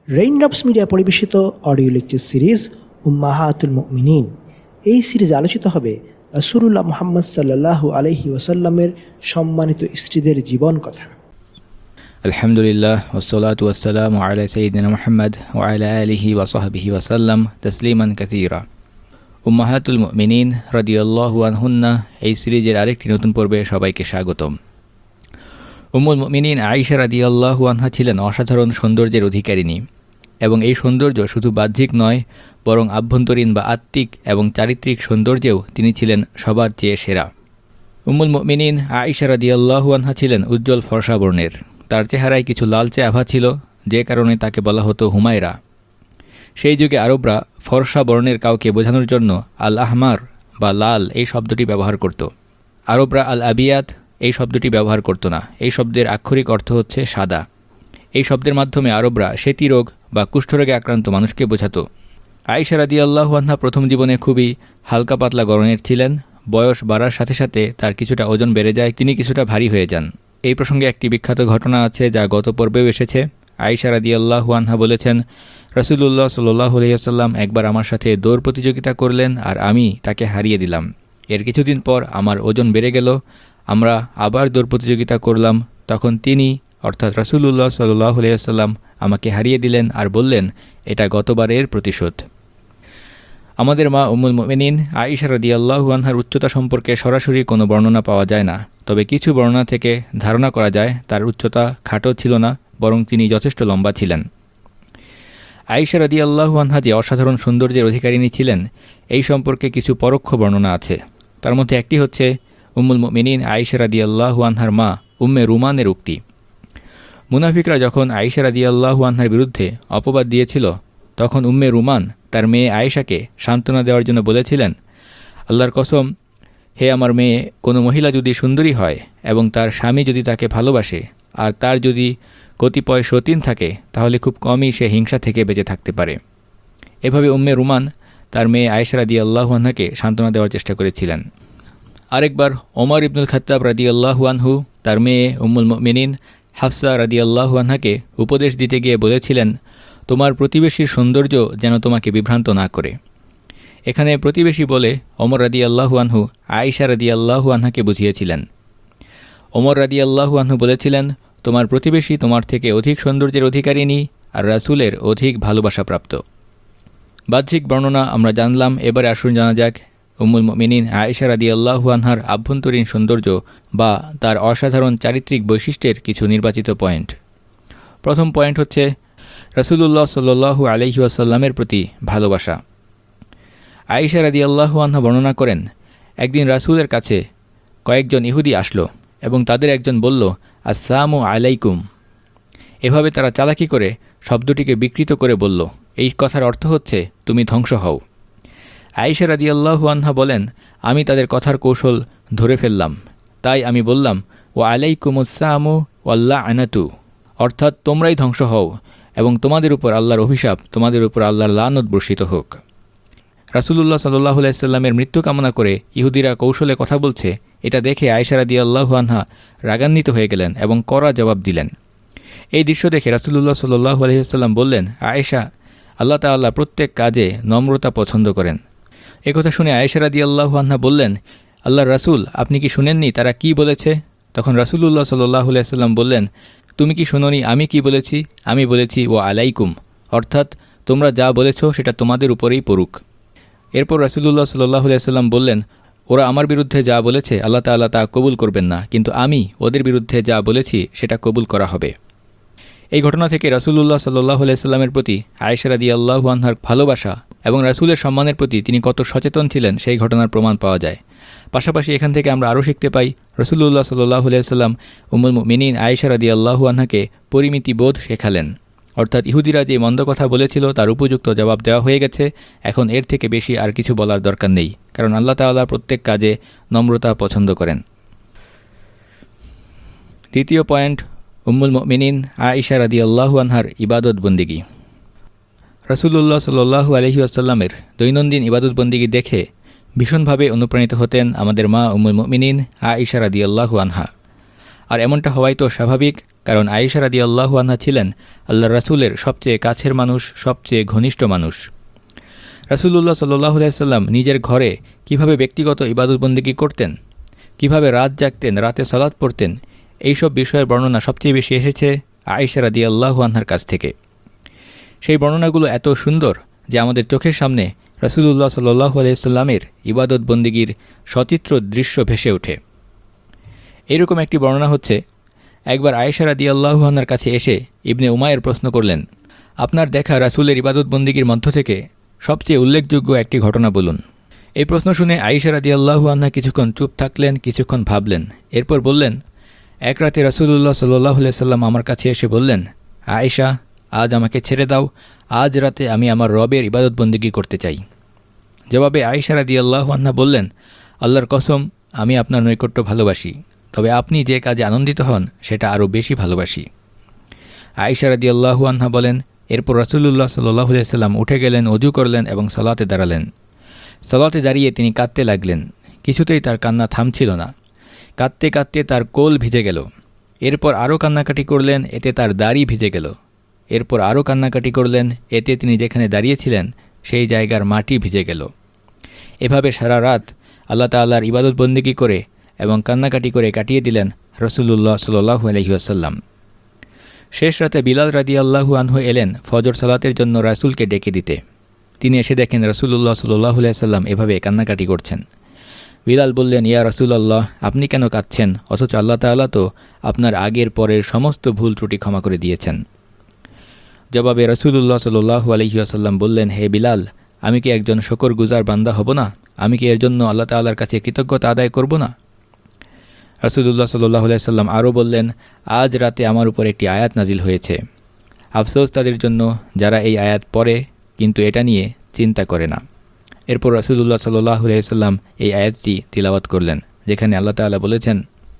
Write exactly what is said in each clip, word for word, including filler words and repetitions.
Raindrops Media পরিবেশিত audio lecture series উম্মাহাতুল মুমিনিন। এই সিরিজে আলোচিত হবে রাসূলুল্লাহ মুহাম্মদ সাল্লাল্লাহু আলাইহি ওয়াসাল্লামের সম্মানিত স্ত্রীদের জীবন কথা। আলহামদুলিল্লাহ ওয়াসসালাতু ওয়াসসালামু আলা সাইয়্যিদিনা মুহাম্মদ ওয়া আলা আলিহি ওয়া সাহবিহি ওয়া সাল্লাম তাসলিমান কাসীরা। উম্মাহাতুল মুমিনিন রাদিয়াল্লাহু আনহুন্না এই সিরিজের আরেকটি নতুন পর্বে সবাইকে স্বাগতম। উম্মুল মুমিনিন আয়েশা রাদিয়াল্লাহু আনহা ছিলেন অসাধারণ সৌন্দর্যের অধিকারিণী এবং এই সৌন্দর্য শুধু বাহ্যিক নয় বরং আভ্যন্তরীণ বা আত্মিক এবং চারিত্রিক সৌন্দর্যেও তিনি ছিলেন সবার চেয়ে সেরা। উম্মুল মুমিনিন আয়েশা রাদিয়াল্লাহু আনহা ছিলেন উজ্জ্বল ফর্সা বর্ণের। তার চেহারায় কিছু লালচে আভা ছিল, যে কারণে তাকে বলা হতো হুমায়রা। সেই যুগে আরবরা ফর্সা বর্ণের কাউকে বোঝানোর জন্য আল আহমার বা লাল এই শব্দটি ব্যবহার করত। আরবরা আল আবিয়াত এই শব্দটি ব্যবহার করত না। এই শব্দের আক্ষরিক অর্থ হচ্ছে সাদা। এই শব্দের মাধ্যমে আরবরা শ্বেতি রোগ বা কুষ্ঠরোগে আক্রান্ত মানুষকে বোঝাতো। আয়েশা রাদিয়াল্লাহু আনহা প্রথম জীবনে খুবই হালকা পাতলা গড়নের ছিলেন। বয়স বাড়ার সাথে সাথে তার কিছুটা ওজন বেড়ে যায়, তিনি কিছুটা ভারী হয়ে যান। এই প্রসঙ্গে একটি বিখ্যাত ঘটনা আছে যা গত পর্বেও এসেছে। আয়েশা রাদিয়াল্লাহু আনহা বলেছেন, রাসূলুল্লাহ সাল্লাল্লাহু আলাইহি ওয়াসাল্লাম একবার আমার সাথে দৌড় প্রতিযোগিতা করলেন আর আমি তাকে হারিয়ে দিলাম। এর কিছুদিন পর আমার ওজন বেড়ে গেল, আমরা আবার দৌড় প্রতিযোগিতা করলাম, তখন তিনি অর্থাৎ রাসূলুল্লাহ সাল্লাল্লাহু আলাইহি ওয়াসাল্লাম আমাকে হারিয়ে দিলেন আর বললেন, এটা গতবারের প্রতিশোধ। আমাদের মা উম্মুল মুমিনিন আয়েশা রাদিয়াল্লাহু আনহার উচ্চতা সম্পর্কে সরাসরি কোনো বর্ণনা পাওয়া যায় না, তবে কিছু বর্ণনা থেকে ধারণা করা যায় তার উচ্চতা খাটো ছিল না, বরং তিনি যথেষ্ট লম্বা ছিলেন। আয়েশা রাদিয়াল্লাহু আনহা যে অসাধারণ সৌন্দর্যের অধিকারিণী ছিলেন এই সম্পর্কে কিছু পরোক্ষ বর্ণনা আছে। তার মধ্যে একটি হচ্ছে উম্মুল মুমিনিন আয়েশা রাদিয়াল্লাহু আনহার মা উম্মে রুমানের উক্তি। মুনাফিকরা যখন আয়েশা রাদিয়াল্লাহু আনহার বিরুদ্ধে অপবাদ দিয়েছিল, তখন উম্মে রুমান তার মেয়ে আয়েশাকে সান্ত্বনা দেওয়ার জন্য বলেছিলেন, আল্লাহর কসম, হে আমার মেয়ে, কোনো মহিলা যদি সুন্দরী হয় এবং তার স্বামী যদি তাকে ভালোবাসে আর তার যদি কতিপয় সতীন থাকে, তাহলে খুব কমই সে হিংসা থেকে বেঁচে থাকতে পারে। এভাবে উম্মে রুমান তার মেয়ে আয়েশা রাদিয়াল্লাহু আনহাকে সান্ত্বনা দেওয়ার চেষ্টা করেছিলেন। আরেকবার ওমর ইবনুল খাত্তাব রাদিয়াল্লাহু আনহু তার মেয়ে উম্মুল মুমিনিন হাফসা রাদিয়াল্লাহু আনহাকে উপদেশ দিতে গিয়ে বলেছিলেন, তোমার প্রতিবেশীর সৌন্দর্য যেন তোমাকে বিভ্রান্ত না করে। এখানে প্রতিবেশী বলে ওমর রাদিয়াল্লাহু আনহু আয়েশা রাদিয়াল্লাহু আনহাকে বুঝিয়েছিলেন। ওমর রাদিয়াল্লাহু আনহু বলেছিলেন, তোমার প্রতিবেশী তোমার থেকে অধিক সৌন্দর্যের অধিকারিণী আর রাসূলের অধিক ভালোবাসাপ্রাপ্ত। বাহ্যিক বর্ণনা আমরা জানলাম, এবারে আসুন জানা যাক উম্মুল মুমিনিন আয়েশা রাদিয়াল্লাহু আনহার আভ্যন্তরীণ সৌন্দর্য বা তার অসাধারণ চারিত্রিক বৈশিষ্ট্যের কিছু নির্বাচিত পয়েন্ট। প্রথম পয়েন্ট হচ্ছে রাসূলুল্লাহ সাল্লাল্লাহু আলাইহি ওয়াসাল্লামের প্রতি ভালোবাসা। আয়েশা রাদিয়াল্লাহু আনহা বর্ণনা করেন, একদিন রাসূলের কাছে কয়েকজন ইহুদি আসলো এবং তাদের একজন বলল, আসসালামু আলাইকুম। এভাবে তারা চালাকি করে শব্দটিকে বিকৃত করে বলল, এই কথার অর্থ হচ্ছে তুমি ধ্বংস হও। আয়েশা রাদিয়াল্লাহু আনহা বলেন, আমি তাদের কথার কৌশল ধরে ফেললাম, তাই আমি বললাম, ওয়া আলাইকুমুসসালামু ওয়াল্লাআনাতু, অর্থাৎ তোমরাই ধ্বংস হও এবং তোমাদের উপর আল্লাহর অভিশাপ, তোমাদের উপর আল্লাহর লানত বর্ষিত হোক। রাসূলুল্লাহ সাল্লাল্লাহু আলাইহি ওয়াসাল্লামের মৃত্যু কামনা করে ইহুদিরা কৌশলে কথা বলছে, এটা দেখে আয়েশা রাদিয়াল্লাহু আনহা রাগান্বিত হয়ে গেলেন এবং কড়া জবাব দিলেন। এই দৃশ্য দেখে রাসূলুল্লাহ সাল্লাল্লাহু আলাইহি ওয়াসাল্লাম বললেন, আয়েশা, আল্লাহ তাআলা প্রত্যেক কাজে নম্রতা পছন্দ করেন। একথা শুনে আয়েশা রাদিয়াল্লাহু আনহা বললেন, আল্লাহর রাসূল, আপনি কি শুনেননি তারা কি বলেছে? তখন রাসূলুল্লাহ সাল্লাল্লাহু আলাইহি ওয়াসাল্লাম বললেন, তুমি কি শুনোনি আমি কি বলেছি? আমি বলেছি ওয়া আলাইকুম, অর্থাৎ তোমরা যা বলেছ সেটা তোমাদের উপরেই পড়ুক। এরপর রাসূলুল্লাহ সাল্লাল্লাহু আলাইহি ওয়াসাল্লাম বললেন, ওরা আমার বিরুদ্ধে যা বলেছে আল্লাহ তাআলা তা কবুল করবেন না, কিন্তু আমি ওদের বিরুদ্ধে যা বলেছি সেটা কবুল করা হবে। এই ঘটনা থেকে রাসূলুল্লাহ সাল্লাল্লাহু আলাইহি ওয়াসাল্লামের প্রতি আয়েশা রাদিয়াল্লাহু আনহার ভালোবাসা এবং রাসূলের সম্মানের প্রতি তিনি কত সচেতন ছিলেন সেই ঘটনার প্রমাণ পাওয়া যায়। পাশাপাশি এখান থেকে আমরা আরও শিখতে পাই, রাসূলুল্লাহ সাল্লাল্লাহু আলাইহি ওয়াসাল্লাম উম্মুল মুমিনিন আয়েশা রাদিয়াল্লাহু আনহাকে পরিমিতি বোধ শেখালেন, অর্থাৎ ইহুদিরা যে মন্দ কথা বলেছিল তার উপযুক্ত জবাব দেওয়া হয়ে গেছে, এখন এর থেকে বেশি আর কিছু বলার দরকার নেই, কারণ আল্লাহ তাআলা প্রত্যেক কাজে নম্রতা পছন্দ করেন। দ্বিতীয় পয়েন্ট, উম্মুল মুমিনিন আয়েশা রাদিয়াল্লাহু আনহার ইবাদত বন্দিগি। রাসূলুল্লাহ সাল্লাল্লাহু আলাইহি ওয়াসাল্লামের দৈনন্দিন ইবাদত বন্দিগি দেখে ভীষণভাবে অনুপ্রাণিত হতেন আমাদের মা উম্মুল মুমিনিন আয়েশা রাদিয়াল্লাহু আনহা। আর এমনটা হওয়াই তো স্বাভাবিক, কারণ আয়েশা রাদিয়াল্লাহু আনহা ছিলেন আল্লাহর রাসূলের সবচেয়ে কাছের মানুষ, সবচেয়ে ঘনিষ্ঠ মানুষ। রাসূলুল্লাহ সাল্লাল্লাহু আলাইহি সাল্লাম নিজের ঘরে কিভাবে ব্যক্তিগত ইবাদতবন্দেগী করতেন, কিভাবে রাত জাগতেন, রাতে সালাত পড়তেন, এইসব বিষয়ের বর্ণনা সবচেয়ে বেশি এসেছে আয়েশা রাদিয়াল্লাহু আনহার কাছ থেকে। সেই বর্ণনাগুলো এত সুন্দর যে আমাদের চোখের সামনে রাসূলুল্লাহ সাল্লাল্লাহু আলাইহি সাল্লামের ইবাদত বন্দেগীর সচিত্র দৃশ্য ভেসে ওঠে। এরকম একটি বর্ণনা হচ্ছে, একবার আয়েশা রাদিয়াল্লাহু আনহার কাছে এসে ইবনে উমায়ের প্রশ্ন করলেন, আপনার দেখা রাসূলের ইবাদত বন্দেগীর মধ্য থেকে সবচেয়ে উল্লেখযোগ্য একটি ঘটনা বলুন। এই প্রশ্ন শুনে আয়েশা রাদিয়াল্লাহু আনহা কিছুক্ষণ চুপ থাকলেন, কিছুক্ষণ ভাবলেন। এরপর বললেন, এক রাতে রাসূলুল্লাহ সাল্লাল্লাহু আলাইহি সাল্লাম আমার কাছে এসে বললেন, আয়েশা, আজ আমাকে ছেড়ে দাও, আজ রাতে আমি আমার রবের ইবাদত বন্দেগী করতে চাই। জবাবে আয়েশা রাদিয়াল্লাহু আনহা বললেন, আল্লাহর কসম, আমি আপনার নৈকট্য ভালোবাসি, তবে আপনি যে কাজে আনন্দিত হন সেটা আরও বেশি ভালোবাসি। আয়েশা রাদিয়াল্লাহু আনহা বলেন, এরপর রাসূলুল্লাহ সাল্লাল্লাহু আলাইহি সাল্লাম উঠে গেলেন, ওযু করলেন এবং সালাতে দাঁড়ালেন। সালাতে দাঁড়িয়ে তিনি কাঁদতে লাগলেন। কিছুতেই তার কান্না থামছিল না। কাঁদতে কাঁদতে তার কোল ভিজে গেল। এরপর আরও কান্নাকাটি করলেন, এতে তার দাড়ি ভিজে গেল। এরপর আরও কান্নাকাটি করলেন, এতে তিনি যেখানে দাঁড়িয়েছিলেন সেই জায়গার মাটি ভিজে গেল। এভাবে সারা রাত আল্লাহ তাআলার ইবাদত বন্দেগী করে এবং কান্নাকাটি করে কাটিয়ে দিলেন রাসূলুল্লাহ সাল্লাল্লাহু আলাইহি ওয়াসাল্লাম। শেষ রাতে বিলাল রাদিয়াল্লাহু আনহু এলেন ফজর সালাতের জন্য রাসূলকে ডেকে দিতে। তিনি এসে দেখেন রাসূলুল্লাহ সাল্লাল্লাহু আলাইহি ওয়াসাল্লাম এভাবে কান্নাকাটি করছেন। বিলাল বললেন, ইয়া রাসূলুল্লাহ, আপনি কেন কাঁদছেন? অথচ আল্লাহ তাআলা তো আপনার আগের পরের সমস্ত ভুল ত্রুটি ক্ষমা করে দিয়েছেন। জবাবে রাসূলুল্লাহ সাল্লাল্লাহু আলাইহি ওয়াসাল্লাম বললেন, হে বিলাল, আমি কি একজন শুকরগুজার বান্দা হব না? আমি কি এর জন্য আল্লাহ তাআলার কাছে কৃতজ্ঞতা আদায় করব না? রাসূলুল্লাহ সাল্লাল্লাহু আলাইহি ওয়াসাল্লাম আরও বললেন, আজ রাতে আমার উপর একটি আয়াত নাজিল হয়েছে। আফসোস তাদের জন্য যারা এই আয়াত পড়ে কিন্তু এটা নিয়ে চিন্তা করে না। এরপর রাসূলুল্লাহ সাল্লাল্লাহু আলাইহি ওয়াসাল্লাম এই আয়াতটি তিলাওয়াত করলেন, যেখানে আল্লাহ তাআলা বলেছেন,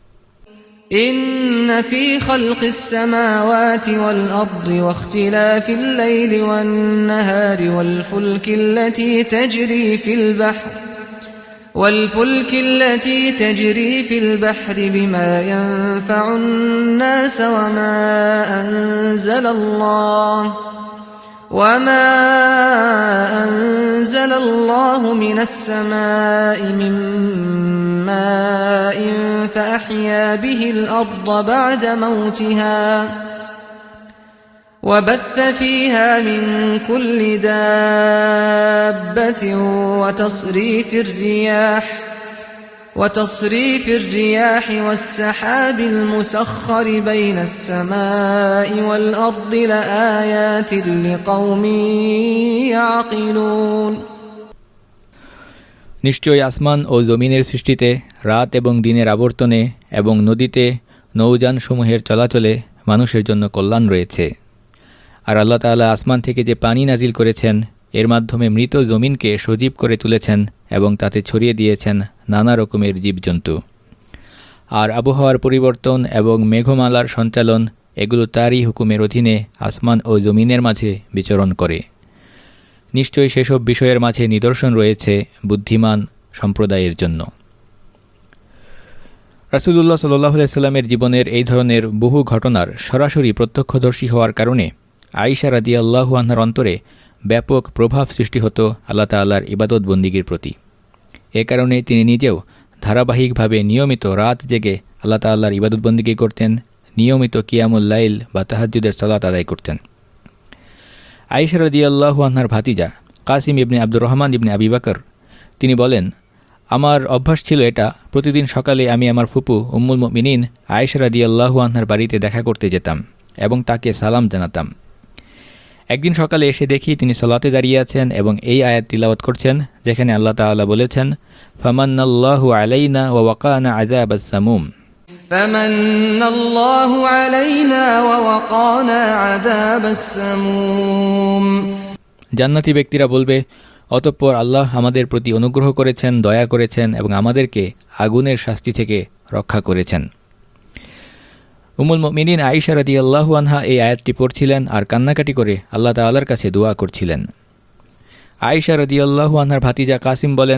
إن في خلق السماوات والأرض واختلاف الليل والنهار والفلك التي تجري في البحر والفلك التي تجري في البحر بما ينفع الناس وما أنزل الله وما أنزل الله من السماء من ماء فأحيا به الأرض بعد موتها وبث فيها من كل دابة وتصريف الرياح وتصريف الرياح والسحاب المسخر بين السماء والأرض لآيات لقوم يعقلون নিশ্চয়ই আসমান ও জমিনের সৃষ্টিতে, রাত এবং দিনের আবর্তনে এবং নদীতে নৌযানসমূহের চলাচলে মানুষের জন্য কল্যাণ রয়েছে। আর আল্লাহ তাআলা আসমান থেকে যে পানি নাজিল করেছেন, এর মাধ্যমে মৃত জমিনকে সজীব করে তুলেছেন এবং তাতে ছড়িয়ে দিয়েছেন নানা রকমের জীবজন্তু। আর আবহাওয়ার পরিবর্তন এবং মেঘমালার সঞ্চালন, এগুলো তারই হুকুমের অধীনে আসমান ও জমিনের মাঝে বিচরণ করে। নিশ্চয়ই সেসব বিষয়ের মাঝে নিদর্শন রয়েছে বুদ্ধিমান সম্প্রদায়ের জন্য। রাসূলুল্লাহ সাল্লাল্লাহু আলাইহি সাল্লামের জীবনের এই ধরনের বহু ঘটনার সরাসরি প্রত্যক্ষদর্শী হওয়ার কারণে আয়েশা রাদিয়াল্লাহু আনহার অন্তরে ব্যাপক প্রভাব সৃষ্টি হতো আল্লাহ তাআলার ইবাদত বন্দেগীর প্রতি। এ কারণে তিনি নিজেও ধারাবাহিকভাবে নিয়মিত রাত জেগে আল্লাহ তাআলার ইবাদত বন্দেগী করতেন, নিয়মিত কিয়ামুল লাইল বা তাহাজ্জুদের সালাত আদায় করতেন। আয়েশা রাদিয়াল্লাহু আনহার ভাতিজা কাসিম ইবনে আব্দুর রহমান ইবনে আবি বকর তিনি বলেন, আমার অভ্যাস ছিল এটা, প্রতিদিন সকালে আমি আমার ফুপু উম্মুল মুমিনিন আয়েশা রাদিয়াল্লাহু আনহার বাড়িতে দেখা করতে যেতাম এবং তাকে সালাম জানাতাম। একদিন সকালে এসে দেখি তিনি সালাতে দাঁড়িয়ে আছেন এবং এই আয়াত তিলাওয়াত করছেন, যেখানে আল্লাহ তাআলা বলেছেন, ফামান্নাল্লাহু আলাইনা ওয়া ওয়াকানা আযাবাস সামুম ফামান্নাল্লাহু আলাইনা ওয়া ওয়াকানা আযাবাস সামুম। জান্নাতি ব্যক্তিরা বলবে, অতঃপর আল্লাহ আমাদের প্রতি অনুগ্রহ করেছেন, দয়া করেছেন এবং আমাদেরকে আগুনের শাস্তি থেকে রক্ষা করেছেন। উম্মুল মুমিনিন আয়েশা রাদিয়াল্লাহু আনহা এই আয়াতটি পড়ছিলেন আর কান্নাকাটি করে আল্লাহ তাআলার কাছে দোয়া করছিলেন। আয়েশা রাদিয়াল্লাহু আনহার ভাতিজা কাসিম বলেন,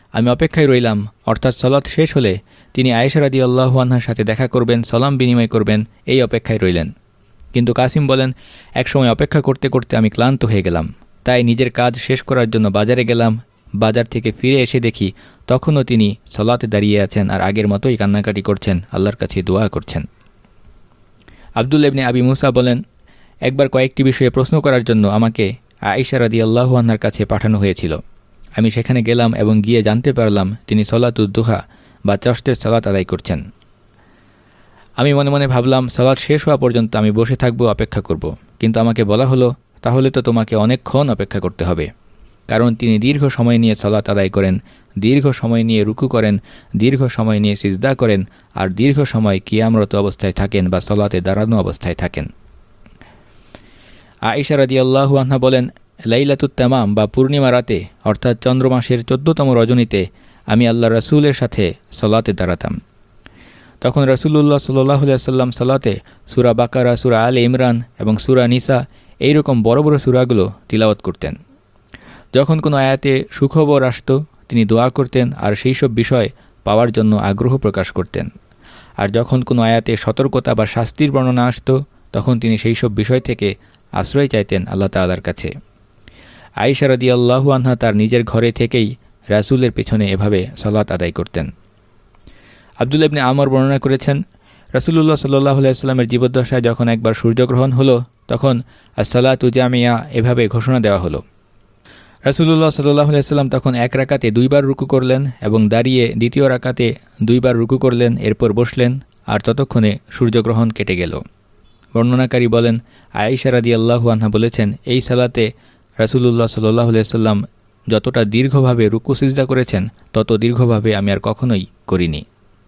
আমি অপেক্ষায় রইলাম, অর্থাৎ সালাত শেষ হলে তিনি আয়েশা রাদিয়াল্লাহু আনহার সাথে দেখা করবেন, সালাম বিনিময় করবেন, এই অপেক্ষায় রইলেন। কিন্তু কাসিম বলেন, একসময় অপেক্ষা করতে করতে আমি ক্লান্ত হয়ে গেলাম, তাই নিজের কাজ শেষ করার জন্য বাজারে গেলাম। বাজার থেকে ফিরে এসে দেখি তখনও তিনি সালাতে দাঁড়িয়ে আছেন আর আগের মতোই কান্নাকাটি করছেন, আল্লাহর কাছে দোয়া করছেন। আব্দুল্লাহ ইবনে আবি মুসা বলেন, একবার কয়েকটি বিষয়ে প্রশ্ন করার জন্য আমাকে আয়েশা রাদিয়াল্লাহু আনহার কাছে পাঠানো হয়েছিল। আমি সেখানে গেলাম এবং গিয়ে জানতে পারলাম তিনি সলাতুদ দুহা বা চষ্টের সালাত আদায় করছেন। আমি মনে মনে ভাবলাম সালাত শেষ হওয়া পর্যন্ত আমি বসে থাকবো, অপেক্ষা করব। কিন্তু আমাকে বলা হলো, তাহলে তো তোমাকে অনেকক্ষণ অপেক্ষা করতে হবে, কারণ তিনি দীর্ঘ সময় নিয়ে সালাত আদায় করেন, দীর্ঘ সময় নিয়ে রুকু করেন, দীর্ঘ সময় নিয়ে সিজদা করেন, আর দীর্ঘ সময় কিয়ামরত অবস্থায় থাকেন বা সালাতে দাঁড়ানো অবস্থায় থাকেন। আয়েশা রাদিয়াল্লাহু আনহা বলেন, লাইলাতুত তামাম বা পূর্ণিমা রাতে অর্থাৎ চন্দ্রমাসের চোদ্দতম রজনীতে আমি আল্লাহ রাসূলের সাথে সালাতে দাঁড়াতাম। তখন রাসূলুল্লাহ সাল্লাল্লাহু আলাইহি ওয়াসাল্লাম সালাতে সূরা বাকারা, সূরা আলে ইমরান এবং সূরা নিসা এইরকম বড় বড় সূরাগুলো তিলাওয়াত করতেন। যখন কোনো আয়াতে সুখবর আসত তিনি দোয়া করতেন আর সেই সব বিষয় পাওয়ার জন্য আগ্রহ প্রকাশ করতেন। আর যখন কোনো আয়াতে সতর্কতা বা শাস্তির বর্ণনা আসত তখন তিনি সেই সব বিষয় থেকে আশ্রয় চাইতেন আল্লাহ তাআলার কাছে। আয়েশা রাদিয়াল্লাহু আনহা তার নিজের ঘরে থেকেই রাসূলের পেছনে এভাবে সালাত আদায় করতেন। আব্দুল্লাহ ইবনে আমর বর্ণনা করেছেন, রাসূলুল্লাহ সাল্লাল্লাহু আলাইহি ওয়াসাল্লামের জীবদ্দশায় যখন একবার সূর্যগ্রহণ হলো তখন as-সালাতু জামিয়া এভাবে ঘোষণা দেওয়া হলো। রাসূলুল্লাহ সাল্লাল্লাহু আলাইহি ওয়াসাল্লাম তখন এক রাকাতে দুইবার রুকু করলেন এবং দাঁড়িয়ে দ্বিতীয় রাকাতে দুইবার রুকু করলেন, এরপর বসলেন, আর ততক্ষণে সূর্যগ্রহণ কেটে গেল। বর্ণনাকারী বলেন, আয়েশা রাদিয়াল্লাহু আনহা বলেছেন, এই সালাতে রাসূলুল্লাহ সাল্লাল্লাহু আলাইহি ওয়াসাল্লাম যতটা দীর্ঘভাবে রুকু সিজদা করেছেন তত দীর্ঘভাবে আমি আর কখনোই করিনি।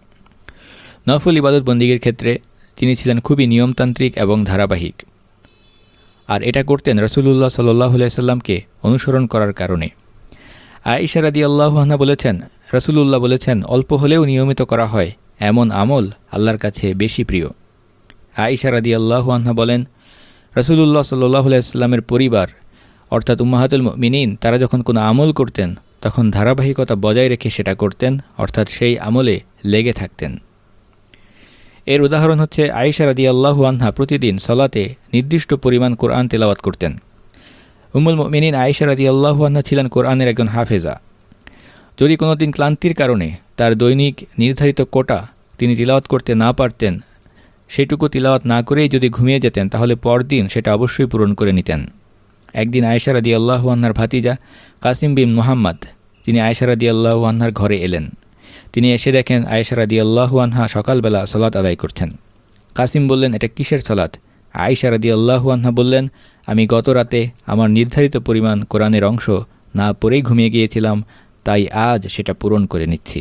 নফল ইবাদত বন্দিগির ক্ষেত্রে তিনি ছিলেন খুবই নিয়মতান্ত্রিক এবং ধারাবাহিক, আর এটা করতেন রাসূলুল্লাহ সাল্লাল্লাহু আলাইহি ওয়াসাল্লামকে অনুসরণ করার কারণে। আয়েশা রাদিয়াল্লাহু আনহা বলেছেন, রাসূলুল্লাহ বলেছেন, অল্প হলেও নিয়মিত করা হয় এমন আমল আল্লাহর কাছে বেশি প্রিয়। আয়েশা রাদিয়াল্লাহু আনহা বলেন, রাসূলুল্লাহ সাল্লাল্লাহু আলাইহি ওয়াসাল্লামের পরিবার অর্থাৎ উম্মাহাতুল মুমিনিন তারা যখন কোনো আমল করতেন তখন ধারাবাহিকতা বজায় রেখে সেটা করতেন, অর্থাৎ সেই আমলে লেগে থাকতেন। এর উদাহরণ হচ্ছে আয়েশা রাদিয়াল্লাহু আনহা প্রতিদিন সালাতে নির্দিষ্ট পরিমাণ কোরআন তেলাওয়াত করতেন। উম্মুল মুমিনিন আয়েশা রাদিয়াল্লাহু আনহা ছিলেন কোরআনের একজন হাফেজা। যদি কোনো দিন ক্লান্তির কারণে তার দৈনিক নির্ধারিত কোটা তিনি তিলাওয়াত করতে না পারতেন, সেটুকু তিলাওয়াত না করেই যদি ঘুমিয়ে যেতেন তাহলে পরদিন সেটা অবশ্যই পূরণ করে নিতেন। একদিন আয়েশা রাদিয়াল্লাহু আনহার ভাতিজা কাসিম বিন মুহাম্মদ তিনি আয়েশা রাদিয়াল্লাহু আনহার ঘরে এলেন। তিনি এসে দেখেন আয়েশা রাদিয়াল্লাহু আনহা সকালবেলা সালাত আদায় করছেন। কাসিম বললেন, এটা কিসের সালাত? আয়েশা রাদিয়াল্লাহু আনহা বললেন, আমি গত রাতে আমার নির্ধারিত পরিমাণ কোরআনের অংশ না পড়েই ঘুমিয়ে গিয়েছিলাম, তাই আজ সেটা পূরণ করে নিচ্ছি।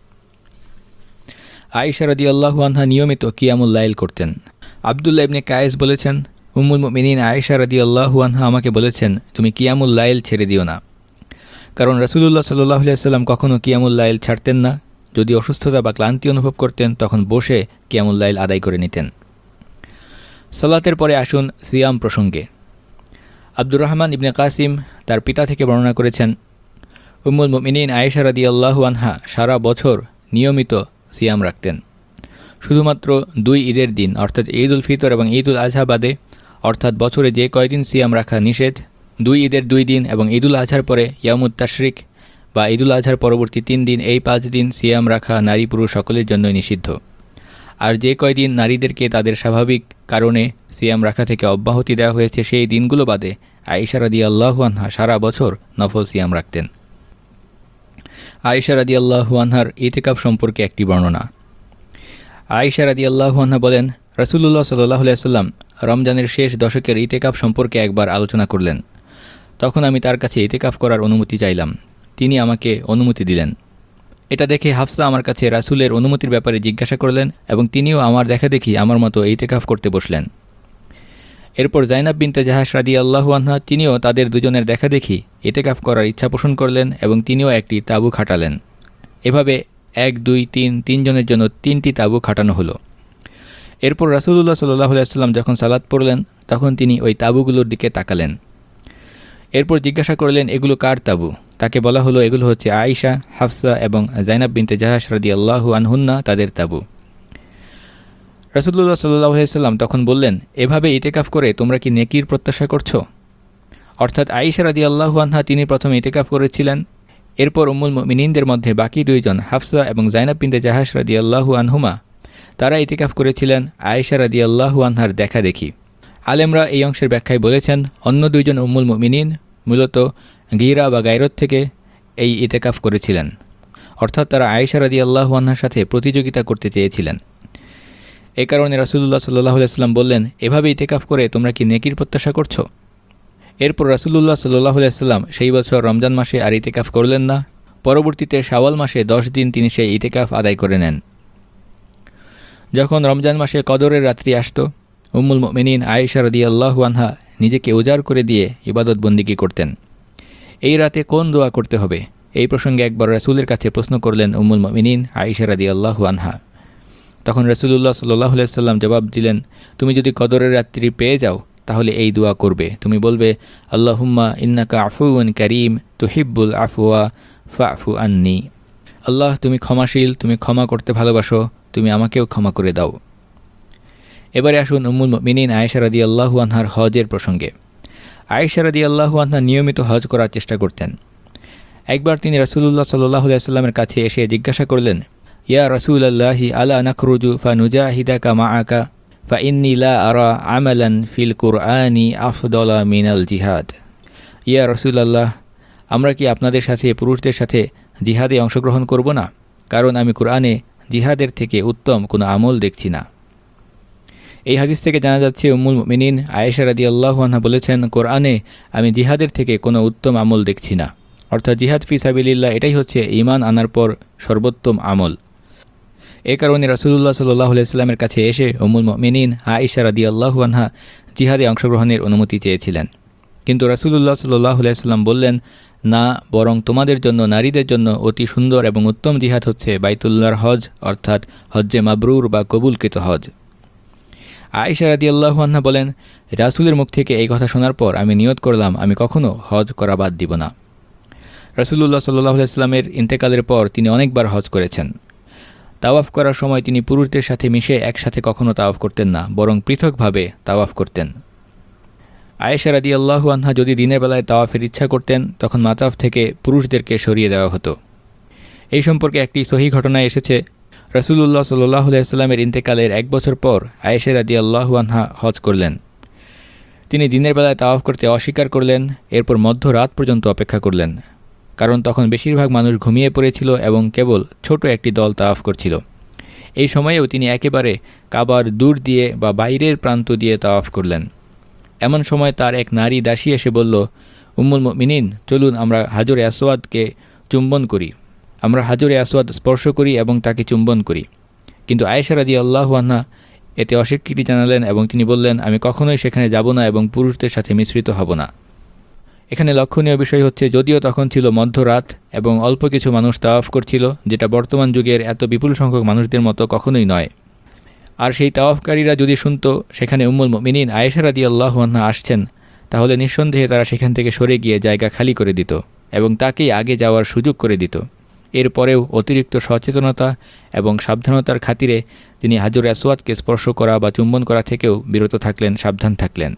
আয়েশা রাদিয়াল্লাহু আনহা নিয়মিত কিয়ামুল লাইল করতেন। আব্দুল্লাহ ইবনে কায়েস বলেছেন, উম্মুল মুমিনিন আয়েশা রাদিয়াল্লাহু আনহা আমাকে বলেছেন, তুমি কিয়ামুল লাইল ছেড়ে দিও না, কারণ রাসূলুল্লাহ সাল্লাল্লাহু আলাইহি ওয়াসাল্লাম কখনো কিয়ামুল লাইল ছাড়তেন না। যদি অসুস্থতা বা ক্লান্তি অনুভব করতেন তখন বসে কিয়ামুল লাইল আদায় করে নিতেন। সালাতের পরে আসুন সিয়াম প্রসঙ্গে। আব্দুর রহমান ইবনে কাসিম তার পিতা থেকে বর্ণনা করেছেন, উম্মুল মুমিনিন আয়েশা রাদিয়াল্লাহু আনহা সারা বছর নিয়মিত সিয়াম রাখতেন। শুধুমাত্র দুই ঈদের দিন অর্থাৎ ঈদ উল ফিতর এবং ঈদ উল আজহা বাদে, অর্থাৎ বছরে যে কয়দিন সিয়াম রাখা নিষেধ, দুই ঈদের দুই দিন এবং ঈদ উল আজহার পরে ইয়ামুত তাশরিক বা ঈদ উল আজহার পরবর্তী তিন দিন, এই পাঁচ দিন সিয়াম রাখা নারী পুরুষ সকলের জন্যই নিষিদ্ধ। আর যে কয়দিন নারীদেরকে তাদের স্বাভাবিক কারণে সিয়াম রাখা থেকে অব্যাহতি দেওয়া হয়েছে সেই দিনগুলো বাদে আয়েশা রাদিয়াল্লাহু আনহা সারা বছর নফল সিয়াম রাখতেন। আয়েশা রাদিয়াল্লাহু আনহার ইতিকাফ সম্পর্কে একটি বর্ণনা। আয়েশা রাদিয়াল্লাহু আনহা বলেন, রাসূলুল্লাহ সাল্লাল্লাহু আলাইহি ওয়াসাল্লাম রমজানের শেষ দশকের ইতিকাফ সম্পর্কে একবার আলোচনা করলেন। তখন আমি তার কাছে ইতিকাফ করার অনুমতি চাইলাম, তিনি আমাকে অনুমতি দিলেন। এটা দেখে হাফসা আমার কাছে রাসূলের অনুমতির ব্যাপারে জিজ্ঞাসা করলেন এবং তিনিও আমার দেখা দেখি আমার মতো ইতিকাফ করতে বসলেন। এরপর জাইনাব বিনতে জাহাশ রাদিয়াল্লাহু আনহা তিনিও তাদের দুজনের দেখা দেখি ইতিকাফ করার ইচ্ছা পোষণ করলেন এবং তিনিও একটি তাঁবু খাটালেন। এভাবে এক দুই তিন তিনজনের জন্য তিনটি তাঁবু খাটানো হলো। এরপর রাসূলুল্লাহ সাল্লাল্লাহু আলাইহি ওয়াসাল্লাম যখন সালাত পড়লেন তখন তিনি ওই তাঁবুগুলোর দিকে তাকালেন। এরপর জিজ্ঞাসা করলেন, এগুলো কার তাঁবু? তাকে বলা হলো এগুলো হচ্ছে আয়েশা, হাফসা এবং জাইনাব বিনতে জাহাশ রাদিয়াল্লাহু আনহুন্না তাদের তাঁবু। রাসূলুল্লাহ সাল্লাল্লাহু আলাইহি সাল্লাম তখন বললেন, এভাবে ইতিকাফ করে তোমরা কি নেকির প্রত্যাশা করছো? অর্থাৎ আয়েশা রাদিয়াল্লাহু আনহা তিনি প্রথমে ইতিকাফ করেছিলেন, এরপর উম্মুল মুমিনিনদের মধ্যে বাকি দুইজন হাফসা এবং জাইনাব বিনতে জাহাশ রাদিয়াল্লাহু আনহুমা তারা ইতিকাফ করেছিলেন আয়েশা রাদিয়াল্লাহু আনহার দেখা দেখি। আলেমরা এই অংশের ব্যাখ্যায় বলেছেন, অন্য দুইজন উম্মুল মুমিনিন মূলত গীরা বা গায়রত থেকে এই ইতিকাফ করেছিলেন, অর্থাৎ তারা আয়েশা রাদিয়াল্লাহু আনহার সাথে প্রতিযোগিতা করতে চেয়েছিলেন। এ কারণে রাসূলুল্লাহ সাল্লাল্লাহু আলাইহি সাল্লাম বললেন, এভাবে ইতিকাফ করে তোমরা কি নেকির প্রত্যাশা করছো? এরপর রাসূলুল্লাহ সাল্লাল্লাহু আলাইহি সাল্লাম সেই বছর রমজান মাসে আর ইতিকাফ করলেন না। পরবর্তীতে শাওয়াল মাসে দশ দিন তিনি সেই ইতিকাফ আদায় করে নেন। যখন রমজান মাসে কদরের রাত্রি আসত, উম্মুল মুমিনিন আয়েশা রাদিয়াল্লাহু আনহা নিজেকে উজাড় করে দিয়ে ইবাদত বন্দিগি করতেন। এই রাতে কোন দোয়া করতে হবে এই প্রসঙ্গে একবার রাসূলের কাছে প্রশ্ন করলেন উম্মুল মুমিনিন আয়েশা রাদিয়াল্লাহু আনহা। তখন রাসূলুল্লাহ সাল্লাল্লাহু আলাইহি সাল্লাম জবাব দিলেন, তুমি যদি কদরের রাত্রি পেয়ে যাও তাহলে এই দোয়া করবে। তুমি বলবে, আল্লাহুম্মা ইন্নাকা আফুউন কারীম তুহিব্বুল আফওয়া ফাফু আন্নি। আল্লাহ তুমি ক্ষমাশীল, তুমি ক্ষমা করতে ভালোবাসো, তুমি আমাকেও ক্ষমা করে দাও। এবারে আসুন উম্মুল মুমিনিন আয়েশা রাদিয়াল্লাহু আনহার হজের প্রসঙ্গে। আয়েশা রাদিয়াল্লাহু আনহা নিয়মিত হজ করার চেষ্টা করতেন। একবার তিনি রাসূলুল্লাহ সাল্লাল্লাহু আলাইহি সাল্লামের কাছে এসে জিজ্ঞাসা করলেন, ইয়া রাসূলাল্লাহি আলা নাখরুজু ফানুজাহিদাকা মাআকা ফাইন্নী লা আরা আমালান ফিল কুরআনি আফদলা মিনাল জিহাদ। ইয়া রাসূলুল্লাহ, আমরা কি আপনাদের সাথে পুরুষদের সাথে জিহাদে অংশগ্রহণ করব না? কারণ আমি কুরআনে জিহাদের থেকে উত্তম কোনো আমল দেখছি না। এই হাদিস থেকে জানা যাচ্ছে উম্মুল মুমিনিন আয়েশা রাদিয়াল্লাহু আনহা বলেছেন, কোরআনে আমি জিহাদের থেকে কোনো উত্তম আমল দেখছি না। অর্থাৎ জিহাদ ফি সাবিলিল্লাহ এটাই হচ্ছে ঈমান আনার পর সর্বোত্তম আমল। এ কারণে রাসূলুল্লাহ সাল্লাল্লাহু আলাইহি সাল্লামের কাছে এসে উম্মুল মুমিনিন আয়েশা রাদিয়াল্লাহু আনহা জিহাদে অংশগ্রহণের অনুমতি চেয়েছিলেন। কিন্তু রাসূলুল্লাহ সাল্লাল্লাহু আলাইহি সাল্লাম বললেন, না, বরং তোমাদের জন্য নারীদের জন্য অতি সুন্দর এবং উত্তম জিহাদ হচ্ছে বাইতুল্লাহর হজ, অর্থাৎ হজ্জে মাবরুর বা কবুলকৃত হজ। আয়েশা রাদিয়াল্লাহু আনহা বলেন, রাসূলের মুখ থেকে এই কথা শোনার পর আমি নিয়ত করলাম আমি কখনো হজ করা বাদ দিব না। রাসূলুল্লাহ সাল্লাল্লাহু আলাইহি সাল্লামের ইন্তেকালের পর তিনি অনেকবার হজ করেছেন। তাওয়াফ করার সময় তিনি পুরুষদের সাথে মিশে একসাথে কখনো তাওয়াফ করতেন না, বরং পৃথকভাবে তাওয়াফ করতেন। আয়েশা রাদিয়াল্লাহু আনহা যদি দিনের বেলায় তাওয়াফের ইচ্ছা করতেন তখন মাতাফ থেকে পুরুষদেরকে সরিয়ে দেওয়া হতো। এই সম্পর্কে একটি সহিহ ঘটনায় এসেছে, রাসূলুল্লাহ সাল্লাল্লাহু আলাইহি সাল্লামের ইন্তেকালের এক বছর পর আয়েশা রাদিয়াল্লাহু আনহা হজ করলেন। তিনি দিনের বেলায় তাওয়াফ করতে অস্বীকার করলেন, এরপর মধ্যরাত পর্যন্ত অপেক্ষা করলেন, কারণ তখন বেশিরভাগ মানুষ ঘুমিয়ে পড়েছিল এবং কেবল ছোট একটি দল তাওয়াফ করছিল। এই সময়েও তিনি একেবারে কাবার দূর দিয়ে বা বাইরের প্রান্ত দিয়ে তাওয়াফ করলেন। এমন সময় তার এক নারী দাসী এসে বলল, উম্মুল মুমিনিন, চলুন আমরা হাজরে আসওয়াদকে চুম্বন করি। আমরা হাজরে আসওয়াদ স্পর্শ করি এবং তাকে চুম্বন করি। কিন্তু আয়েশা রাদিয়াল্লাহু আনহা এতে অস্বীকৃতি জানালেন এবং তিনি বললেন, আমি কখনোই সেখানে যাব না এবং পুরুষদের সাথে মিশ্রিত হব না। এখানে লক্ষণীয় বিষয় হচ্ছে, যদিও তখন ছিল মধ্যরাত এবং অল্প কিছু মানুষ তাওয়াফ করছিল, যেটা বর্তমান যুগের এত বিপুল সংখ্যক মানুষদের মতো কখনোই নয়। আর সেই তাওয়াফকারীরা যদি শুনত সেখানে উম্মুল মুমিনিন আয়েশা রাদিয়াল্লাহু আনহা আসছেন, তাহলে নিঃসন্দেহে তারা সেখান থেকে সরে গিয়ে জায়গা খালি করে দিত এবং তাকেই আগে যাওয়ার সুযোগ করে দিত। এরপরেও অতিরিক্ত সচেতনতা এবং সাবধানতার খাতিরে তিনি হাজরে আসওয়াদকে স্পর্শ করা বা চুম্বন করা থেকেও বিরত থাকলেন, সাবধান থাকলেন।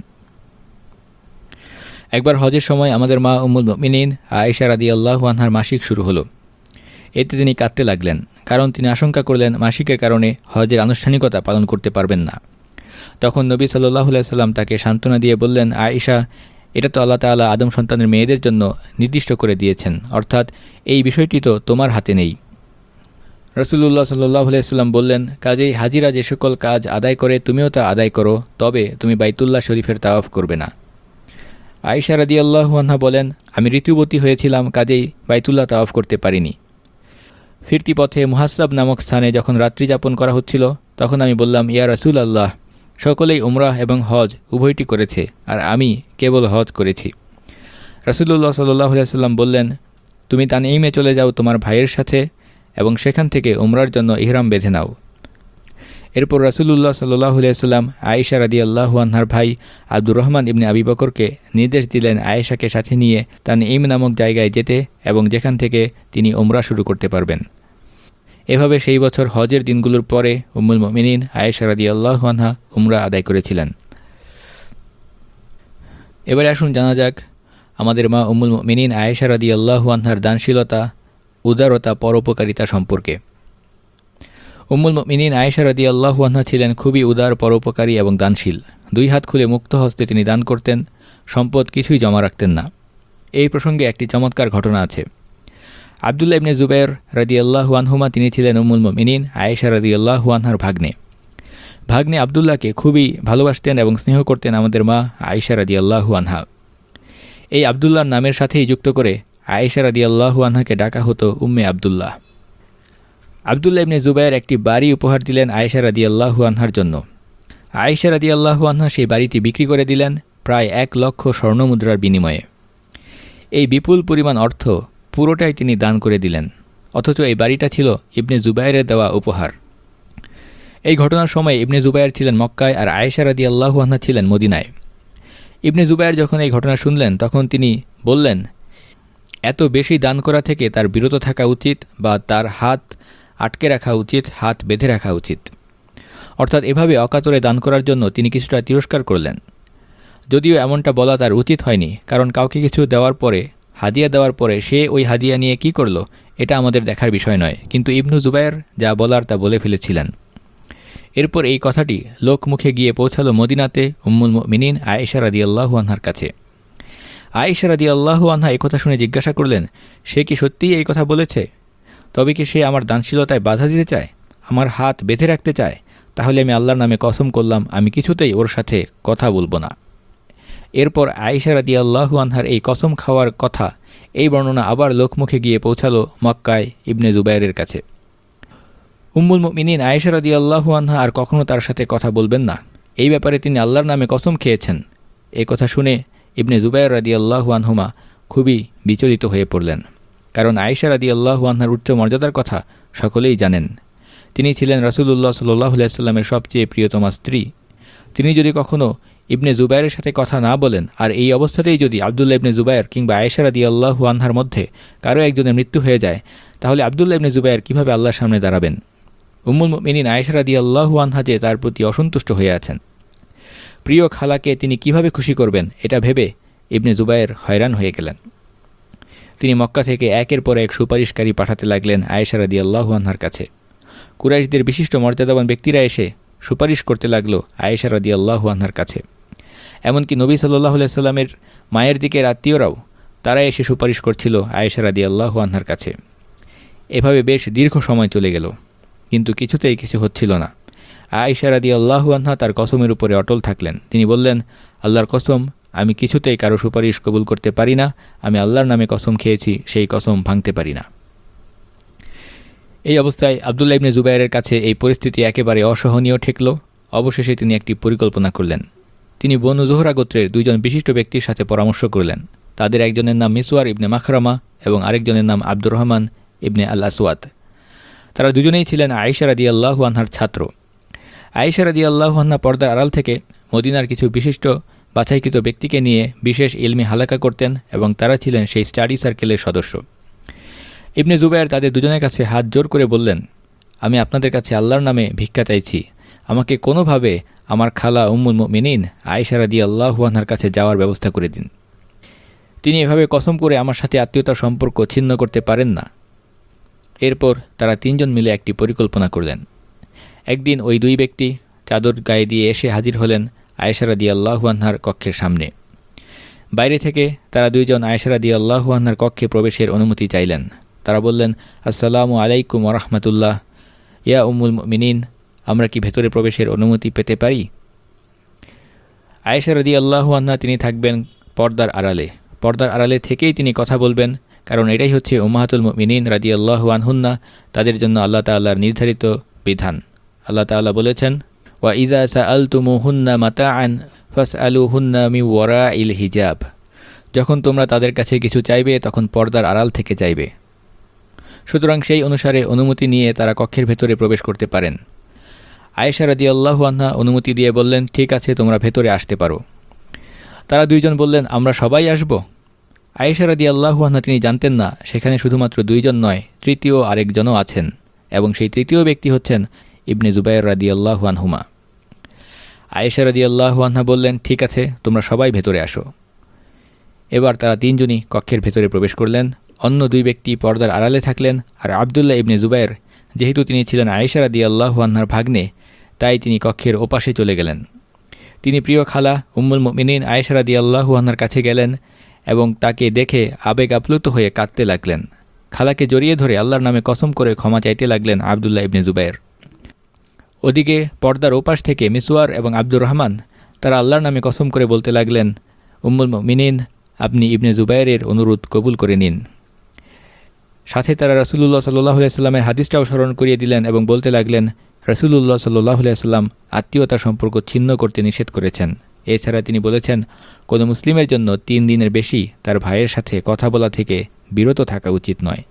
একবার হজের সময় আমাদের মা উম্মুল মুমিনিন আয়েশা রাদিয়াল্লাহু আনহার মাসিক শুরু হলো। এতে তিনি কাঁদতে লাগলেন, কারণ তিনি আশঙ্কা করলেন মাসিকের কারণে হজের আনুষ্ঠানিকতা পালন করতে পারবেন না। তখন নবী সাল্লাল্লাহু আলাইহি সাল্লাম তাকে সান্ত্বনা দিয়ে বললেন, আয়েশা, এটা তো আল্লাহ তাআলা আদম সন্তানের মেয়েদের জন্য নির্দিষ্ট করে দিয়েছেন, অর্থাৎ এই বিষয়টি তো তোমার হাতে নেই। রাসূলুল্লাহ সাল্লাল্লাহু আলাইহি সাল্লাম বললেন, কাজেই হাজিরা যে সকল কাজ আদায় করে তুমিও তা আদায় করো, তবে তুমি বাইতুল্লাহ শরীফের তাওয়াফ করবে না। আয়েশা রাদিয়াল্লাহু আনহা বলেন, আমি ঋতুবতী হয়েছিলাম, কাজেই বাইতুল্লাহ তাওয়াফ করতে পারিনি। ফিরতি পথে মুহাসসাব নামক স্থানে যখন রাত্রি যাপন করা হচ্ছিল, তখন আমি বললাম, ইয়া রাসূলাল্লাহ, সকলেই উমরাহ এবং হজ উভয়টি করেছে, আর আমি কেবল হজ করেছি। রাসূলুল্লাহ সাল্লাল্লাহু আলাইহি সাল্লাম বললেন, তুমি তানঈমে চলে যাও তোমার ভাইয়ের সাথে এবং সেখান থেকে উমরার জন্য ইহরাম বেঁধে নাও। এরপর রাসূলুল্লাহ সাল্লাল্লাহু আলাইহি ওয়াসাল্লাম আয়েশা রাদিয়াল্লাহু আনহার ভাই আব্দুর রহমান ইবনে আবি বকরকে নির্দেশ দিলেন আয়েশাকে সাথে নিয়ে তানঈম নামক জায়গায় যেতে এবং যেখান থেকে তিনি উমরা শুরু করতে পারবেন। এভাবে সেই বছর হজের দিনগুলোর পরে উম্মুল মুমিনিন আয়েশা রাদিয়াল্লাহু আনহা উমরা আদায় করেছিলেন। এবারে আসুন জানা যাক আমাদের মা উম্মুল মুমিনিন আয়েশা রাদিয়াল্লাহু আনহার দানশীলতা, উদারতা, পরোপকারিতা সম্পর্কে। উম্মুল মুমিনিন আয়েশা রাদিয়াল্লাহু আনহা ছিলেন খুবই উদার, পরোপকারী এবং দানশীল। দুই হাত খুলে মুক্ত হস্তে তিনি দান করতেন, সম্পদ কিছুই জমা রাখতেন না। এই প্রসঙ্গে একটি চমৎকার ঘটনা আছে। আব্দুল্লাহ ইবনে জুবাইর রাদিয়াল্লাহু আনহুমা তিনি ছিলেন উম্মুল মুমিনিন আয়েশা রাদিয়াল্লাহু আনহার ভাগ্নে। ভাগ্নে আব্দুল্লাহকে খুবই ভালোবাসতেন এবং স্নেহ করতেন আমাদের মা আয়েশা রাদিয়াল্লাহু আনহা। এই আব্দুল্লাহর নামের সাথেই যুক্ত করে আয়েশা রাদিয়াল্লাহু আনহাকে ডাকা হতো উম্মে আব্দুল্লাহ। আব্দুল্লাহ ইবনে জুবাইর একটি বাড়ি উপহার দিলেন আয়েশা রাদিয়াল্লাহু আনহার জন্য। আয়েশা রাদিয়াল্লাহু আনহা সেই বাড়িটি বিক্রি করে দিলেন প্রায় এক লক্ষ স্বর্ণমুদ্রার বিনিময়ে। এই বিপুল পরিমাণ অর্থ পুরোটাই তিনি দান করে দিলেন, অথচ এই বাড়িটা ছিল ইবনে জুবাইরের দেওয়া উপহার। এই ঘটনার সময় ইবনে জুবাইর ছিলেন মক্কায় আর আয়েশা রাদিয়াল্লাহু আনহা ছিলেন মদিনায়। ইবনে জুবাইর যখন এই ঘটনা শুনলেন তখন তিনি বললেন, এত বেশি দান করা থেকে তার বিরত থাকা উচিত বা তার হাত আটকে রাখা উচিত, হাত বেঁধে রাখা উচিত। অর্থাৎ এভাবে অকাতরে দান করার জন্য তিনি কিছুটা তিরস্কার করলেন। যদিও এমনটা বলা তার উচিত হয়নি, কারণ কাউকে কিছু দেওয়ার পরে, হাদিয়া দেওয়ার পরে সে ওই হাদিয়া নিয়ে কি করল এটা আমাদের দেখার বিষয় নয়, কিন্তু ইবনু জুবাইর যা বলার তা বলে ফেলেছিলেন। এরপর এই কথাটি লোকমুখে গিয়ে পৌঁছালো মদিনাতে উম্মুল মুমিনিন আয়েশা রাদিয়াল্লাহু আনহার কাছে। আয়েশা রাদিয়াল্লাহু আনহা এই কথা শুনে জিজ্ঞাসা করলেন, সে কি সত্যিই এই কথা বলেছে? তবে কি সে আমার দানশীলতায় বাধা দিতে চায়, আমার হাত বেঁধে রাখতে চায়? তাহলে আমি আল্লাহর নামে কসম করলাম আমি কিছুতেই ওর সাথে কথা বলবো না। এরপর আয়েশা রাদিয়াল্লাহু আনহার এই কসম খাওয়ার কথা, এই বর্ণনা আবার লোকমুখে গিয়ে পৌঁছালো মক্কায় ইবনে জুবাইরের কাছে। উম্মুল মুমিনিন আয়েশা রাদিয়াল্লাহু আনহা আর কখনো তার সাথে কথা বলবেন না, এই ব্যাপারে তিনি আল্লাহর নামে কসম খেয়েছেন। এই কথা শুনে ইবনে জুবাইর রাদিয়াল্লাহু আনহুমা খুবই বিচলিত হয়ে পড়লেন, কারণ আয়েশা রাদিয়াল্লাহু আনহার উচ্চ মর্যাদার কথা সকলেই জানেন। তিনি ছিলেন রাসূলুল্লাহ সাল্লাল্লাহু আলাইহি ওয়াসাল্লামের সবচেয়ে প্রিয়তমা স্ত্রী। তিনি যদি কখনো ইবনে জুবাইরের সাথে কথা না বলেন, আর এই অবস্থাতেই যদি আব্দুল্লাহ ইবনে জুবাইর কিংবা আয়েশা রাদিয়াল্লাহু আনহার মধ্যে কারো একজনের মৃত্যু হয়ে যায়, তাহলে আব্দুল্লাহ ইবনে জুবাইর কীভাবে আল্লাহর সামনে দাঁড়াবেন? উম্মুল মুমিনিন আয়েশা রাদিয়াল্লাহু আনহা যে তার প্রতি অসন্তুষ্ট হয়ে আছেন, প্রিয় খালাকে তিনি কিভাবে খুশি করবেন এটা ভেবে ইবনে জুবাইর হয়রান হয়ে গেলেন। তিনি মক্কা থেকে একের পর এক সুপারিশকারী পাঠাতে লাগলেন আয়েশা রাদিয়াল্লাহু আনহার কাছে। কুরাইশদের বিশিষ্ট মর্যাদাবান ব্যক্তিরা এসে সুপারিশ করতে লাগলো আয়েশা রাদিয়াল্লাহু আনহার কাছে। এমনকি নবী সাল্লাল্লাহু আলাইহি সাল্লামের মায়ের দিকের আত্মীয়রাও তারা এসে সুপারিশ করছিল আয়েশা রাদিয়াল্লাহু আনহার কাছে। এভাবে বেশ দীর্ঘ সময় চলে গেল, কিন্তু কিছুতেই কিছু হচ্ছিল না। আয়েশা রাদিয়াল্লাহু আনহা তার কসমের উপরে অটল থাকলেন। তিনি বললেন, আল্লাহর কসম, আমি কিছুতেই কারো সুপারিশ কবুল করতে পারি না। আমি আল্লাহর নামে কসম খেয়েছি, সেই কসম ভাঙতে পারি না। এই অবস্থায় আব্দুল্লাহ ইবনে জুবাইরের কাছে এই পরিস্থিতি একেবারে অসহনীয় ঠেকল। অবশেষে তিনি একটি পরিকল্পনা করলেন। তিনি বনু জোহরা গোত্রের দুইজন বিশিষ্ট ব্যক্তির সাথে পরামর্শ করলেন। তাদের একজনের নাম মিসওয়ার ইবনে মাখরামা এবং আরেকজনের নাম আব্দুর রহমান ইবনে আল আসওয়াদ। তারা দুজনেই ছিলেন আয়েশা রাদিয়াল্লাহু আনহার ছাত্র। আয়েশা রাদিয়াল্লাহু আনহা পর্দার আড়াল থেকে মদিনার কিছু বিশিষ্ট বাছাইকৃত ব্যক্তিকে নিয়ে বিশেষ ইলমি হালাকা করতেন এবং তারা ছিলেন সেই স্টাডি সার্কেলের সদস্য। ইবনে জুবাইর তাদের দুজনের কাছে হাত জোর করে বললেন, আমি আপনাদের কাছে আল্লাহর নামে ভিক্ষা চাইছি, আমাকে কোনোভাবে আমার খালা উম্মুল মুমিনিন আয়েশা রাদিয়াল্লাহু আনহার কাছে যাওয়ার ব্যবস্থা করে দিন। তিনি এভাবে কসম করে আমার সাথে আত্মীয়তার সম্পর্ক ছিন্ন করতে পারেন না। এরপর তারা তিনজন মিলে একটি পরিকল্পনা করলেন। একদিন ওই দুই ব্যক্তি চাদর গায়ে দিয়ে এসে হাজির হলেন আয়েশা রাদিয়াল্লাহু আনহার কক্ষের সামনে। বাইরে থেকে তারা দুইজন আয়েশা রাদিয়াল্লাহু আনহার কক্ষে প্রবেশের অনুমতি চাইলেন। তারা বললেন, আসসালামু আলাইকুম ওয়া রাহমাতুল্লাহ, ইয়া উম্মুল মুমিনিন, আমরা কি ভেতরে প্রবেশের অনুমতি পেতে পারি? আয়েশা রাদিয়াল্লাহু আনহা তিনি থাকবেন পর্দার আড়ালে। পর্দার আড়ালে থেকেই তিনি কথা বলবেন, কারণ এটাই হচ্ছে উম্মাহাতুল মুমিনিন রাদিয়াল্লাহু আনহুন্না, তাদের জন্য আল্লাহ তাআলার নির্ধারিত বিধান। আল্লাহ তাআলা বলেছেন, ওয়া ইযা সাআলতুমুহুন্না মাতাআন ফাসআলুহুন্না মিন ওয়ারাইল হিজাব, যখন তোমরা তাদের কাছে কিছু চাইবে তখন পর্দার আড়াল থেকে চাইবে। সুতরাং সেই অনুসারে অনুমতি নিয়ে তারা কক্ষের ভেতরে প্রবেশ করতে পারেন। আয়েশা রাদিয়াল্লাহু আনহা অনুমতি দিয়ে বললেন, ঠিক আছে, তোমরা ভেতরে আসতে পারো। তারা দুইজন বললেন, আমরা সবাই আসব? আয়েশা রাদিয়াল্লাহু আনহা তিনি জানতেন না সেখানে শুধুমাত্র দুইজন নয়, তৃতীয় আরেকজনও আছেন, এবং সেই তৃতীয় ব্যক্তি হচ্ছেন ইবনে জুবায়ের রাদিয়াল্লাহু আনহুমা। আয়েশা রাদিয়াল্লাহু আনহা বললেন, ঠিক আছে, তোমরা সবাই ভেতরে আসো। এবার তারা তিনজনই কক্ষের ভেতরে প্রবেশ করলেন। অন্য দুই ব্যক্তি পর্দার আড়ালে থাকলেন, আর আবদুল্লাহ ইবনে জুবায়ের, যেহেতু তিনি ছিলেন আয়েশা রাদিয়াল্লাহু আনহার ভাগ্নে, তাই তিনি কক্ষের ওপাশে চলে গেলেন। তিনি প্রিয় খালা উম্মুল মুমিনিন আয়েশা রাদিয়াল্লাহু আনহার কাছে গেলেন এবং তাকে দেখে আবেগ আপ্লুত হয়ে কাঁদতে লাগলেন। খালাকে জড়িয়ে ধরে আল্লাহর নামে কসম করে ক্ষমা চাইতে লাগলেন আবদুল্লাহ ইবনে জুবায়ের। ওদিকে পর্দার ওপাশ থেকে মিসওয়ার এবং আব্দুর রহমান তারা আল্লাহর নামে কসম করে বলতে লাগলেন, উম্মুল মুমিনিন, আপনি ইবনে জুবায়েরের অনুরোধ কবুল করে নিন। সাথে তারা রাসূলুল্লাহ সাল্লাল্লাহু আলাইহি সাল্লামের হাদিসটাও স্মরণ করিয়ে দিলেন এবং বলতে লাগলেন, রাসূলুল্লাহ সাল্লাল্লাহু আলাইহি সাল্লাম আত্মীয়তার সম্পর্ক ছিন্ন করতে নিষেধ করেছেন। এছাড়া তিনি বলেছেন, কোনো মুসলিমের জন্য তিন দিনের বেশি তার ভাইয়ের সাথে কথা বলা থেকে বিরত থাকা উচিত নয়।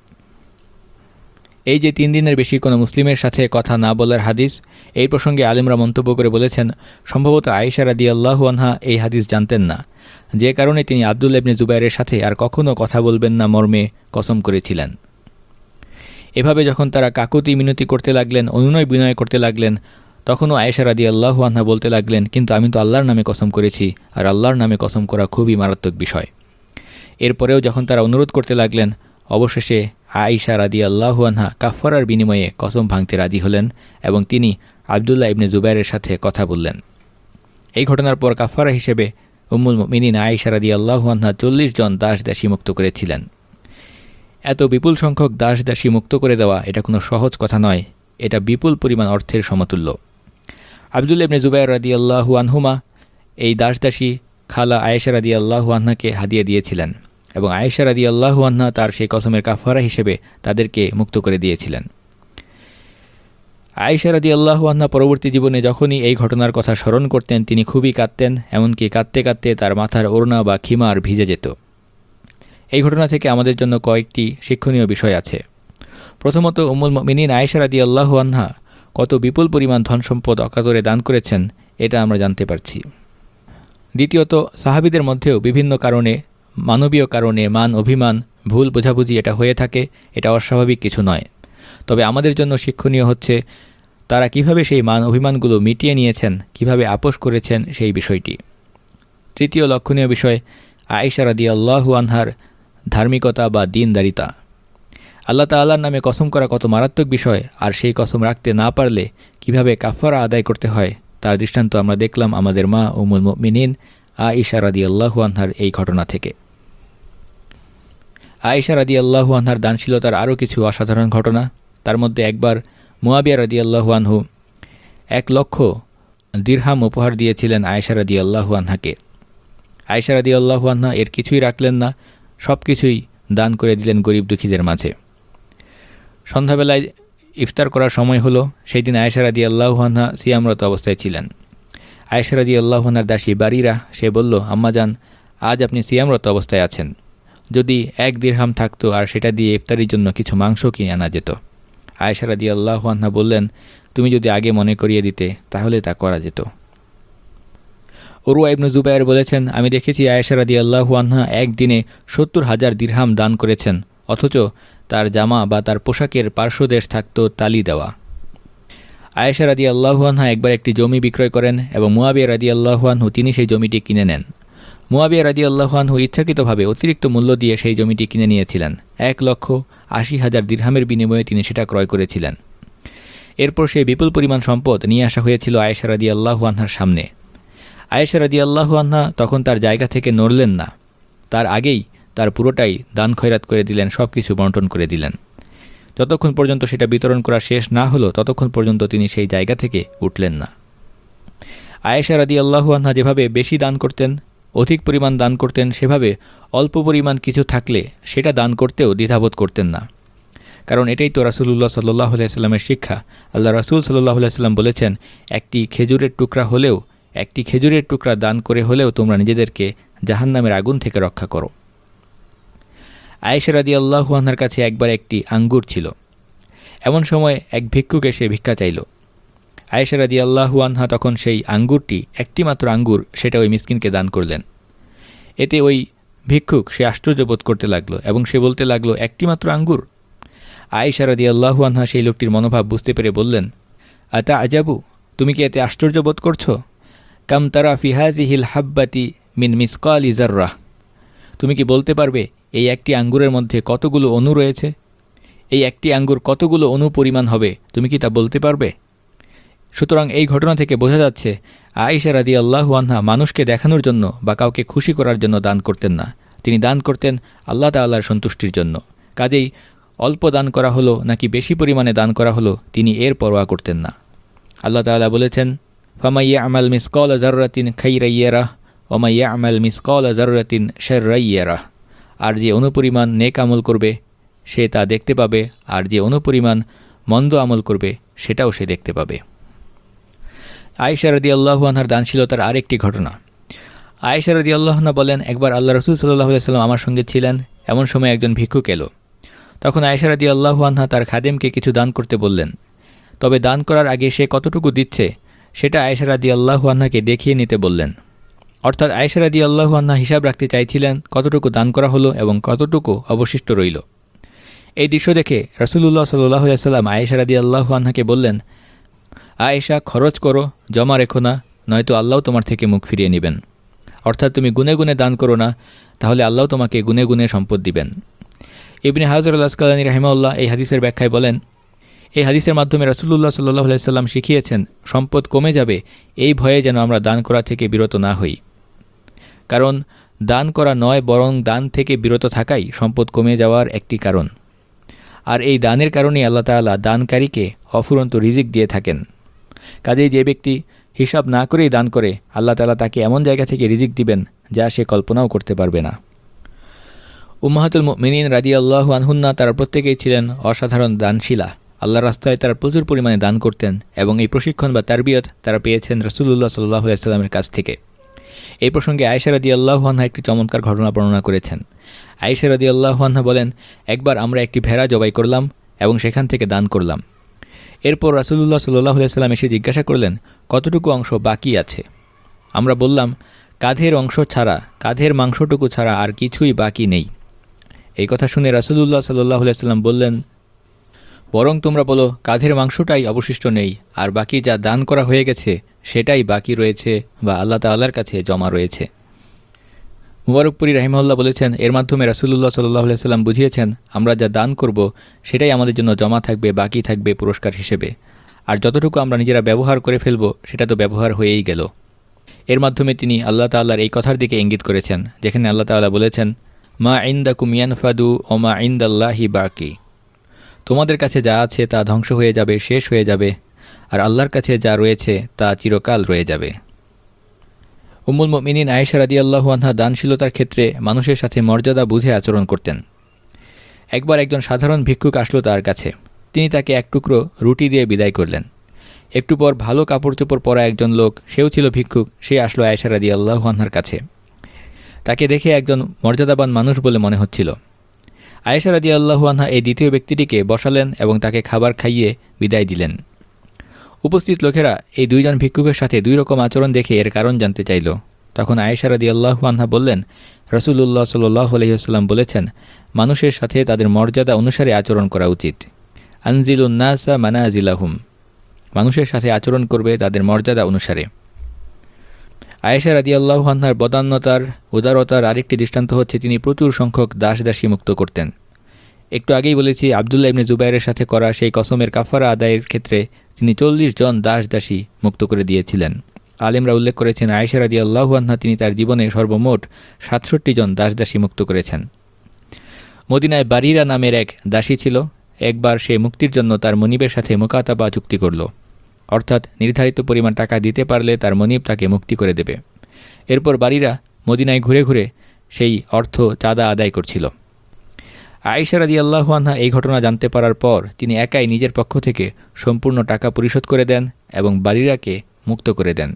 এই যে তিন দিনের বেশি কোনো মুসলিমের সাথে কথা না বলার হাদিস, এই প্রসঙ্গে আলেমরা মন্তব্য করে বলেছেন, সম্ভবত আয়েশা রাদিয়াল্লাহু আনহা এই হাদিস জানতেন না, যে কারণে তিনি আবদুল্লাহ ইবনে জুবায়েরের সাথে আর কখনও কথা বলবেন না মর্মে কসম করেছিলেন। এভাবে যখন তারা কাকুতি মিনতি করতে লাগলেন, অনুনয় বিনয় করতে লাগলেন, তখনও আয়েশা রাদিয়াল্লাহু আনহা বলতে লাগলেন, কিন্তু আমি তো আল্লাহর নামে কসম করেছি, আর আল্লাহর নামে কসম করা খুবই মারাত্মক বিষয়। এরপরেও যখন তারা অনুরোধ করতে লাগলেন, অবশেষে আয়েশা রাদিয়াল্লাহু আনহা কাফফারার বিনিময়ে কসম ভাঙতে রাজি হলেন এবং তিনি আবদুল্লাহ ইবনে জুবায়েরের সাথে কথা বললেন। এই ঘটনার পর কাফফারা হিসেবে উম্মুল মুমিনিন আয়েশা রাদিয়াল্লাহু আনহা চল্লিশ জন দাস দাসী মুক্ত করেছিলেন। এত বিপুল সংখ্যক দাস দাসী মুক্ত করে দেওয়া এটা কোনো সহজ কথা নয়, এটা বিপুল পরিমাণ অর্থের সমতুল্য। আবদুল্লাহ ইবনে জুবায়ের রাদিয়াল্লাহু আনহুমা এই দাস দাসী খালা আয়েশা রাদিয়াল্লাহু আনহাকে হাদিয়া দিয়েছিলেন এবং আয়েশা রাদিয়াল্লাহু আনহা তার সেই কসমের কাফারা হিসেবে তাদেরকে মুক্ত করে দিয়েছিলেন। আয়েশা রাদিয়াল্লাহু আনহা পরবর্তী জীবনে যখনই এই ঘটনার কথা স্মরণ করতেন তিনি খুবই কাঁদতেন, এমনকি কাঁদতে কাঁদতে তার মাথার ওড়না বা খিমার ভিজে যেত। এই ঘটনা থেকে আমাদের জন্য কয়েকটি শিক্ষণীয় বিষয় আছে। প্রথমত, উম্মুল মুমিনিন আয়েশা রাদিয়াল্লাহু আনহা কত বিপুল পরিমাণ ধন সম্পদ অকাতরে দান করেছেন এটা আমরা জানতে পারছি। দ্বিতীয়ত, সাহাবীদের মধ্যেও বিভিন্ন কারণে, মানবীয় কারণে মান অভিমান, ভুল বোঝাবুঝি এটা হয়ে থাকে, এটা অস্বাভাবিক কিছু নয়। তবে আমাদের জন্য শিক্ষণীয় হচ্ছে তারা কিভাবে সেই মান অভিমানগুলো মিটিয়ে নিয়েছেন, কিভাবে আপোষ করেছেন সেই বিষয়টি। তৃতীয় লক্ষণীয় বিষয়, আয়েশা রাদিয়াল্লাহু আনহার ধার্মিকতা বা দীনদারিতা। আল্লাহ তাআলার নামে কসম করা কত মারাত্মক বিষয়, আর সেই কসম রাখতে না পারলে কিভাবে কাফারা আদায় করতে হয় তার দৃষ্টান্ত আমরা দেখলাম আমাদের মা উম্মুল মুমিনিন আয়েশা রাদিয়াল্লাহু আনহার এই ঘটনা থেকে। আয়েশা রাদিয়াল্লাহু আনহার দানশীলতার আরও কিছু অসাধারণ ঘটনা। তার মধ্যে একবার মুয়াবিয়া রাদিয়াল্লাহু আনহু এক লক্ষ দিরহাম উপহার দিয়েছিলেন আয়েশা রাদিয়াল্লাহু আনহাকে। আয়েশা রাদিয়াল্লাহু আনহা এর কিছুই রাখলেন না, সব কিছুই দান করে দিলেন গরিব দুঃখীদের মাঝে। সন্ধ্যাবেলায় ইফতার করার সময় হলো, সেই দিন আয়েশা রাদিয়াল্লাহু আনহা সিয়ামরত অবস্থায় ছিলেন। আয়েশা রাদিয়াল্লাহু আনহার দাসী বারিরা সে বলল, আম্মাজান, আজ আপনি সিয়ামরত অবস্থায় আছেন, যদি এক দিরহাম থাকতো আর সেটা দিয়ে ইফতারির জন্য কিছু মাংস কিনে আনা যেত। আয়েশা রাদিয়াল্লাহু আনহা বললেন, তুমি যদি আগে মনে করিয়ে দিতে তাহলে তা করা যেত। উরওয়া ইবনে জুবায়ের বলেছেন, আমি দেখেছি আয়েশা রাদিয়াল্লাহু আনহা একদিনে সত্তর হাজার দিরহাম দান করেছেন, অথচ তার জামা বা তার পোশাকের পার্শ্বদেশ থাকত তালি দেওয়া। আয়েশা রাদিয়াল্লাহু আনহা একবার একটি জমি বিক্রয় করেন এবং মুয়াবিয়া রাদিয়াল্লাহু আনহু তিনি সেই জমিটি কিনে নেন। মুয়াবিয়া রাদিয়াল্লাহু আনহু ইচ্ছাকৃতভাবে অতিরিক্ত মূল্য দিয়ে সেই জমিটি কিনে নিয়েছিলেন। এক লক্ষ আশি হাজার দিরহামের বিনিময়ে তিনি সেটা ক্রয় করেছিলেন। এরপর সেই বিপুল পরিমাণ সম্পদ নিয়ে আসা হয়েছিল আয়েশা রাদিয়াল্লাহু আনহার সামনে। আয়েশা রাদিয়াল্লাহু আনহা তখন তার জায়গা থেকে নড়লেন না, তার আগেই তার পুরোটাই দান খয়রাত করে দিলেন, সব কিছু বন্টন করে দিলেন। যতক্ষণ পর্যন্ত সেটা বিতরণ করা শেষ না হলো ততক্ষণ পর্যন্ত তিনি সেই জায়গা থেকে উঠলেন না। আয়েশা রাদিয়াল্লাহু আনহা যেভাবে বেশি দান করতেন, অধিক পরিমাণ দান করতেন, সেভাবে অল্প পরিমাণ কিছু থাকলে সেটা দান করতেও দ্বিধাবোধ করতেন না। কারণ এটাই তো রাসূলুল্লাহ সাল্লাল্লাহু আলাইহি সাল্লামের শিক্ষা। আল্লাহ রাসূল সাল্লাল্লাহু আলাইহি সাল্লাম বলেছেন, একটি খেজুরের টুকরা হলেও একটি খেজুরের টুকরা দান করে হলেও তোমরা নিজেদেরকে জাহান্নামের আগুন থেকে রক্ষা করো। আয়েশা রাদিয়াল্লাহু আনহার কাছে একবার একটি আঙ্গুর ছিল। এমন সময় এক ভিক্ষুক এসে ভিক্ষা চাইল। আয়েশা রাদিয়াল্লাহু আনহা তখন সেই আঙ্গুরটি, একটি মাত্র আঙ্গুর, সেটা ওই মিসকিনকে দান করলেন। এতে ওই ভিক্ষুক সে আশ্চর্য বোধ করতে লাগলো এবং সে বলতে লাগলো, একটি মাত্র আঙ্গুর? আয়েশা রাদিয়াল্লাহু আনহা সেই লোকটির মনোভাব বুঝতে পেরে বললেন, আতা আজাবু, তুমি কি এতে আশ্চর্য বোধ করছো? কাম তারা ফি হাযিহিল হাব্বাতি মিন মিসকালি যাররাহ, তুমি কি বলতে পারবে এই একটি আঙ্গুরের মধ্যে কতগুলো অণু রয়েছে? এই একটি আঙ্গুর কতগুলো অণু পরিমাণ হবে, তুমি কি তা বলতে পারবে? সুতরাং এই ঘটনা থেকে বোঝা যাচ্ছে আয়েশা রাদিয়াল্লাহু আনহা মানুষকে দেখানোর জন্য বা কাউকে খুশি করার জন্য দান করতেন না, তিনি দান করতেন আল্লাহ তাআলার সন্তুষ্টির জন্য। কাজেই অল্প দান করা হলো নাকি বেশি পরিমাণে দান করা হলো, তিনি এর পরোয়া করতেন না। আল্লাহ তাআলা বলেছেন, ফামান ইয়া'মাল মিসকালা যাররাতিন খাইরান ইয়ারাহ ওয়া মান ইয়া'মাল মিসকালা যাররাতিন শাররান ইয়ারাহ, আর যে অনুপরিমাণ নেক আমল করবে সে তা দেখতে পাবে, আর যে অনুপরিমাণ মন্দ আমল করবে সেটাও সে দেখতে পাবে। আয়েশা রাদিয়াল্লাহু আনহার দানশীলতার আরেকটি ঘটনা। আয়েশা রাদিয়াল্লাহু আনহা বলেন, একবার আল্লাহ রাসূল সাল্লাল্লাহু আলাইহি ওয়াসাল্লাম আমার সঙ্গে ছিলেন, এমন সময় একজন ভিক্ষুক এলো। তখন আয়েশা রাদিয়াল্লাহু আনহা তার খাদেমকে কিছু দান করতে বললেন। তবে দান করার আগে সে কতটুকু দিচ্ছে সেটা আয়েশা রাদিয়াল্লাহু আনহাকে দেখিয়ে নিতে বললেন। অর্থাৎ আয়েশা রাদিয়াল্লাহু আনহা হিসাব রাখতে চাইছিলেন কতটুকু দান করা হলো এবং কতটুকু অবশিষ্ট রইল। এই দৃশ্য দেখে রাসূলুল্লাহ সাল্লাল্লাহু আলাইহি ওয়াসাল্লাম আয়েশা রাদিয়াল্লাহু আনহাকে বললেন, আয়েশা, খরচ করো, জমা রেখো না, নয়তো আল্লাহ তোমার থেকে মুখ ফিরিয়ে নেবেন। অর্থাৎ তুমি গুনে গুনে দান করো না, তাহলে আল্লাহ তোমাকে গুনে গুনে সম্পদ দিবেন। ইবনে হাজার আল আসকালানী রাহিমাহুল্লাহ এই হাদিসের ব্যাখ্যায় বলেন, এই হাদিসের মাধ্যমে রাসূলুল্লাহ সাল্লাল্লাহু আলাইহি ওয়াসাল্লাম শিখিয়েছেন সম্পদ কমে যাবে এই ভয়ে যেন আমরা দান করা থেকে বিরত না হই। কারণ দান করা নয়, বরং দান থেকে বিরত থাকাই সম্পদ কমে যাওয়ার একটি কারণ। আর এই দানের কারণেই আল্লাহ তাআলা দানকারীকে অফুরন্ত রিজিক দিয়ে থাকেন। কাজেই যে ব্যক্তি হিসাব না করেই দান করে, আল্লাহ তাআলা তাকে এমন জায়গা থেকে রিজিক দিবেন যা সে কল্পনাও করতে পারবে না। উম্মাহাতুল মুমিনিন রাদিয়াল্লাহু আনহুন্না তারা প্রত্যেকেই ছিলেন অসাধারণ দানশীলা। আল্লাহর রাস্তায় তারা প্রচুর পরিমাণে দান করতেন এবং এই প্রশিক্ষণ বা তারবিয়ত তারা পেয়েছেন রাসূলুল্লাহ সাল্লাল্লাহু আলাইহি ওয়াসাল্লামের কাছ থেকে। এই প্রসঙ্গে আয়েশা রাদিয়াল্লাহু আনহা একটি চমৎকার ঘটনা বর্ণনা করেছেন। আয়েশা রাদিয়াল্লাহু আনহা বলেন, একবার আমরা একটি ভেড়া জবাই করলাম এবং সেখান থেকে দান করলাম। এরপর রাসূলুল্লাহ সাল্লাল্লাহু আলাইহি ওয়াসাল্লাম এসে জিজ্ঞাসা করলেন, কতটুকু অংশ বাকি আছে? আমরা বললাম, কাঁধের অংশ ছাড়া, কাঁধের মাংসটুকু ছাড়া আর কিছুই বাকি নেই। এই কথা শুনে রাসূলুল্লাহ সাল্লাল্লাহু আলাইহি ওয়াসাল্লাম বললেন, বরং তোমরা বলো কাঁধের মাংসটাই অবশিষ্ট নেই, আর বাকি যা দান করা হয়ে গেছে সেটাই বাকি রয়েছে বা আল্লাহ তাআলার কাছে জমা রয়েছে। মুবারকপুরী রাহিমাহুল্লাহ বলেছেন, এর মাধ্যমে রাসূলুল্লাহ সাল্লাল্লাহু আলাইহি ওয়াসাল্লাম বুঝিয়েছেন আমরা যা দান করব সেটাই আমাদের জন্য জমা থাকবে, বাকি থাকবে পুরস্কার হিসেবে। আর যতটুকু আমরা নিজেরা ব্যবহার করে ফেলব সেটা তো ব্যবহার হয়েই গেল। এর মাধ্যমে তিনি আল্লাহ তাআলার এই কথার দিকে ইঙ্গিত করেছেন, যেখানে আল্লাহ তাআলা বলেছেন, মা ইনদাকুম ইয়ানফাদু ওয়া মা ইনদাল্লাহি বাকি, তোমাদের কাছে যা আছে তা ধ্বংস হয়ে যাবে, শেষ হয়ে যাবে, আর আল্লাহর কাছে যা রয়েছে তা চিরকাল রয়ে যাবে। উম্মুল মুমিনিন আয়েশা রাদিয়াল্লাহু আনহা দানশীলতার ক্ষেত্রে মানুষের সাথে মর্যাদা বুঝে আচরণ করতেন। একবার একজন সাধারণ ভিক্ষুক আসলো তার কাছে। তিনি তাকে এক টুকরো রুটি দিয়ে বিদায় করলেন। একটু পর ভালো কাপড় চোপড় পরা একজন লোক, সেও ছিল ভিক্ষুক, সে আসলো আয়েশা রাদিয়াল্লাহু আনহার কাছে। তাকে দেখে একজন মর্যাদাবান মানুষ বলে মনে হচ্ছিল। আয়েশা রাদিয়াল্লাহু আনহা এই দ্বিতীয় ব্যক্তিটিকে বসালেন এবং তাকে খাবার খাইয়ে বিদায় দিলেন। উপস্থিত লোকেরা এই দুইজন ভিক্ষুকের সাথে দুই রকম আচরণ দেখে এর কারণ জানতে চাইল। তখন আয়েশা রাদিয়াল্লাহু আনহা বললেন, রাসূলুল্লাহ সাল্লাল্লাহু আলাইহি ওয়াসাল্লাম বলেছেন, মানুষের সাথে তাদের মর্যাদা অনুসারে আচরণ করা উচিত। আনজিলুন নাসা মানাজিলাহুম, মানুষের সাথে আচরণ করবে তাদের মর্যাদা অনুসারে। আয়েশা রাদিয়াল্লাহু আনহার বদান্যতার, উদারতার আরেকটি দৃষ্টান্ত হচ্ছে তিনি প্রচুর সংখ্যক দাস দাসী মুক্ত করতেন। একটু আগেই বলেছি আবদুল্লাহ ইবনে জুবাইরের সাথে করা সেই কসমের কাফারা আদায়ের ক্ষেত্রে তিনি চল্লিশ জন দাস দাসী মুক্ত করে দিয়েছিলেন। আলেমরা উল্লেখ করেছেন আয়েশা রাদিয়াল্লাহু আনহা তিনি তার জীবনে সর্বমোট সাতষট্টি জন দাস দাসী মুক্ত করেছেন। মদিনায় বারিরা নামের এক দাসী ছিল। একবার সে মুক্তির জন্য তার মনিবের সাথে মুকাতাবা চুক্তি করল, অর্থাৎ নির্ধারিত পরিমাণ টাকা দিতে পারলে তার মনিব তাকে মুক্তি করে দেবে। এরপর বারিরা মদিনায় ঘুরে ঘুরে সেই অর্থ চাঁদা আদায় করছিল। আয়েশা রাদিয়াল্লাহু আনহা এই ঘটনা জানতে পারার পর তিনি একাই নিজের পক্ষ থেকে সম্পূর্ণ টাকা পরিশোধ করে দেন এবং বারিরাকে মুক্ত করে দেন।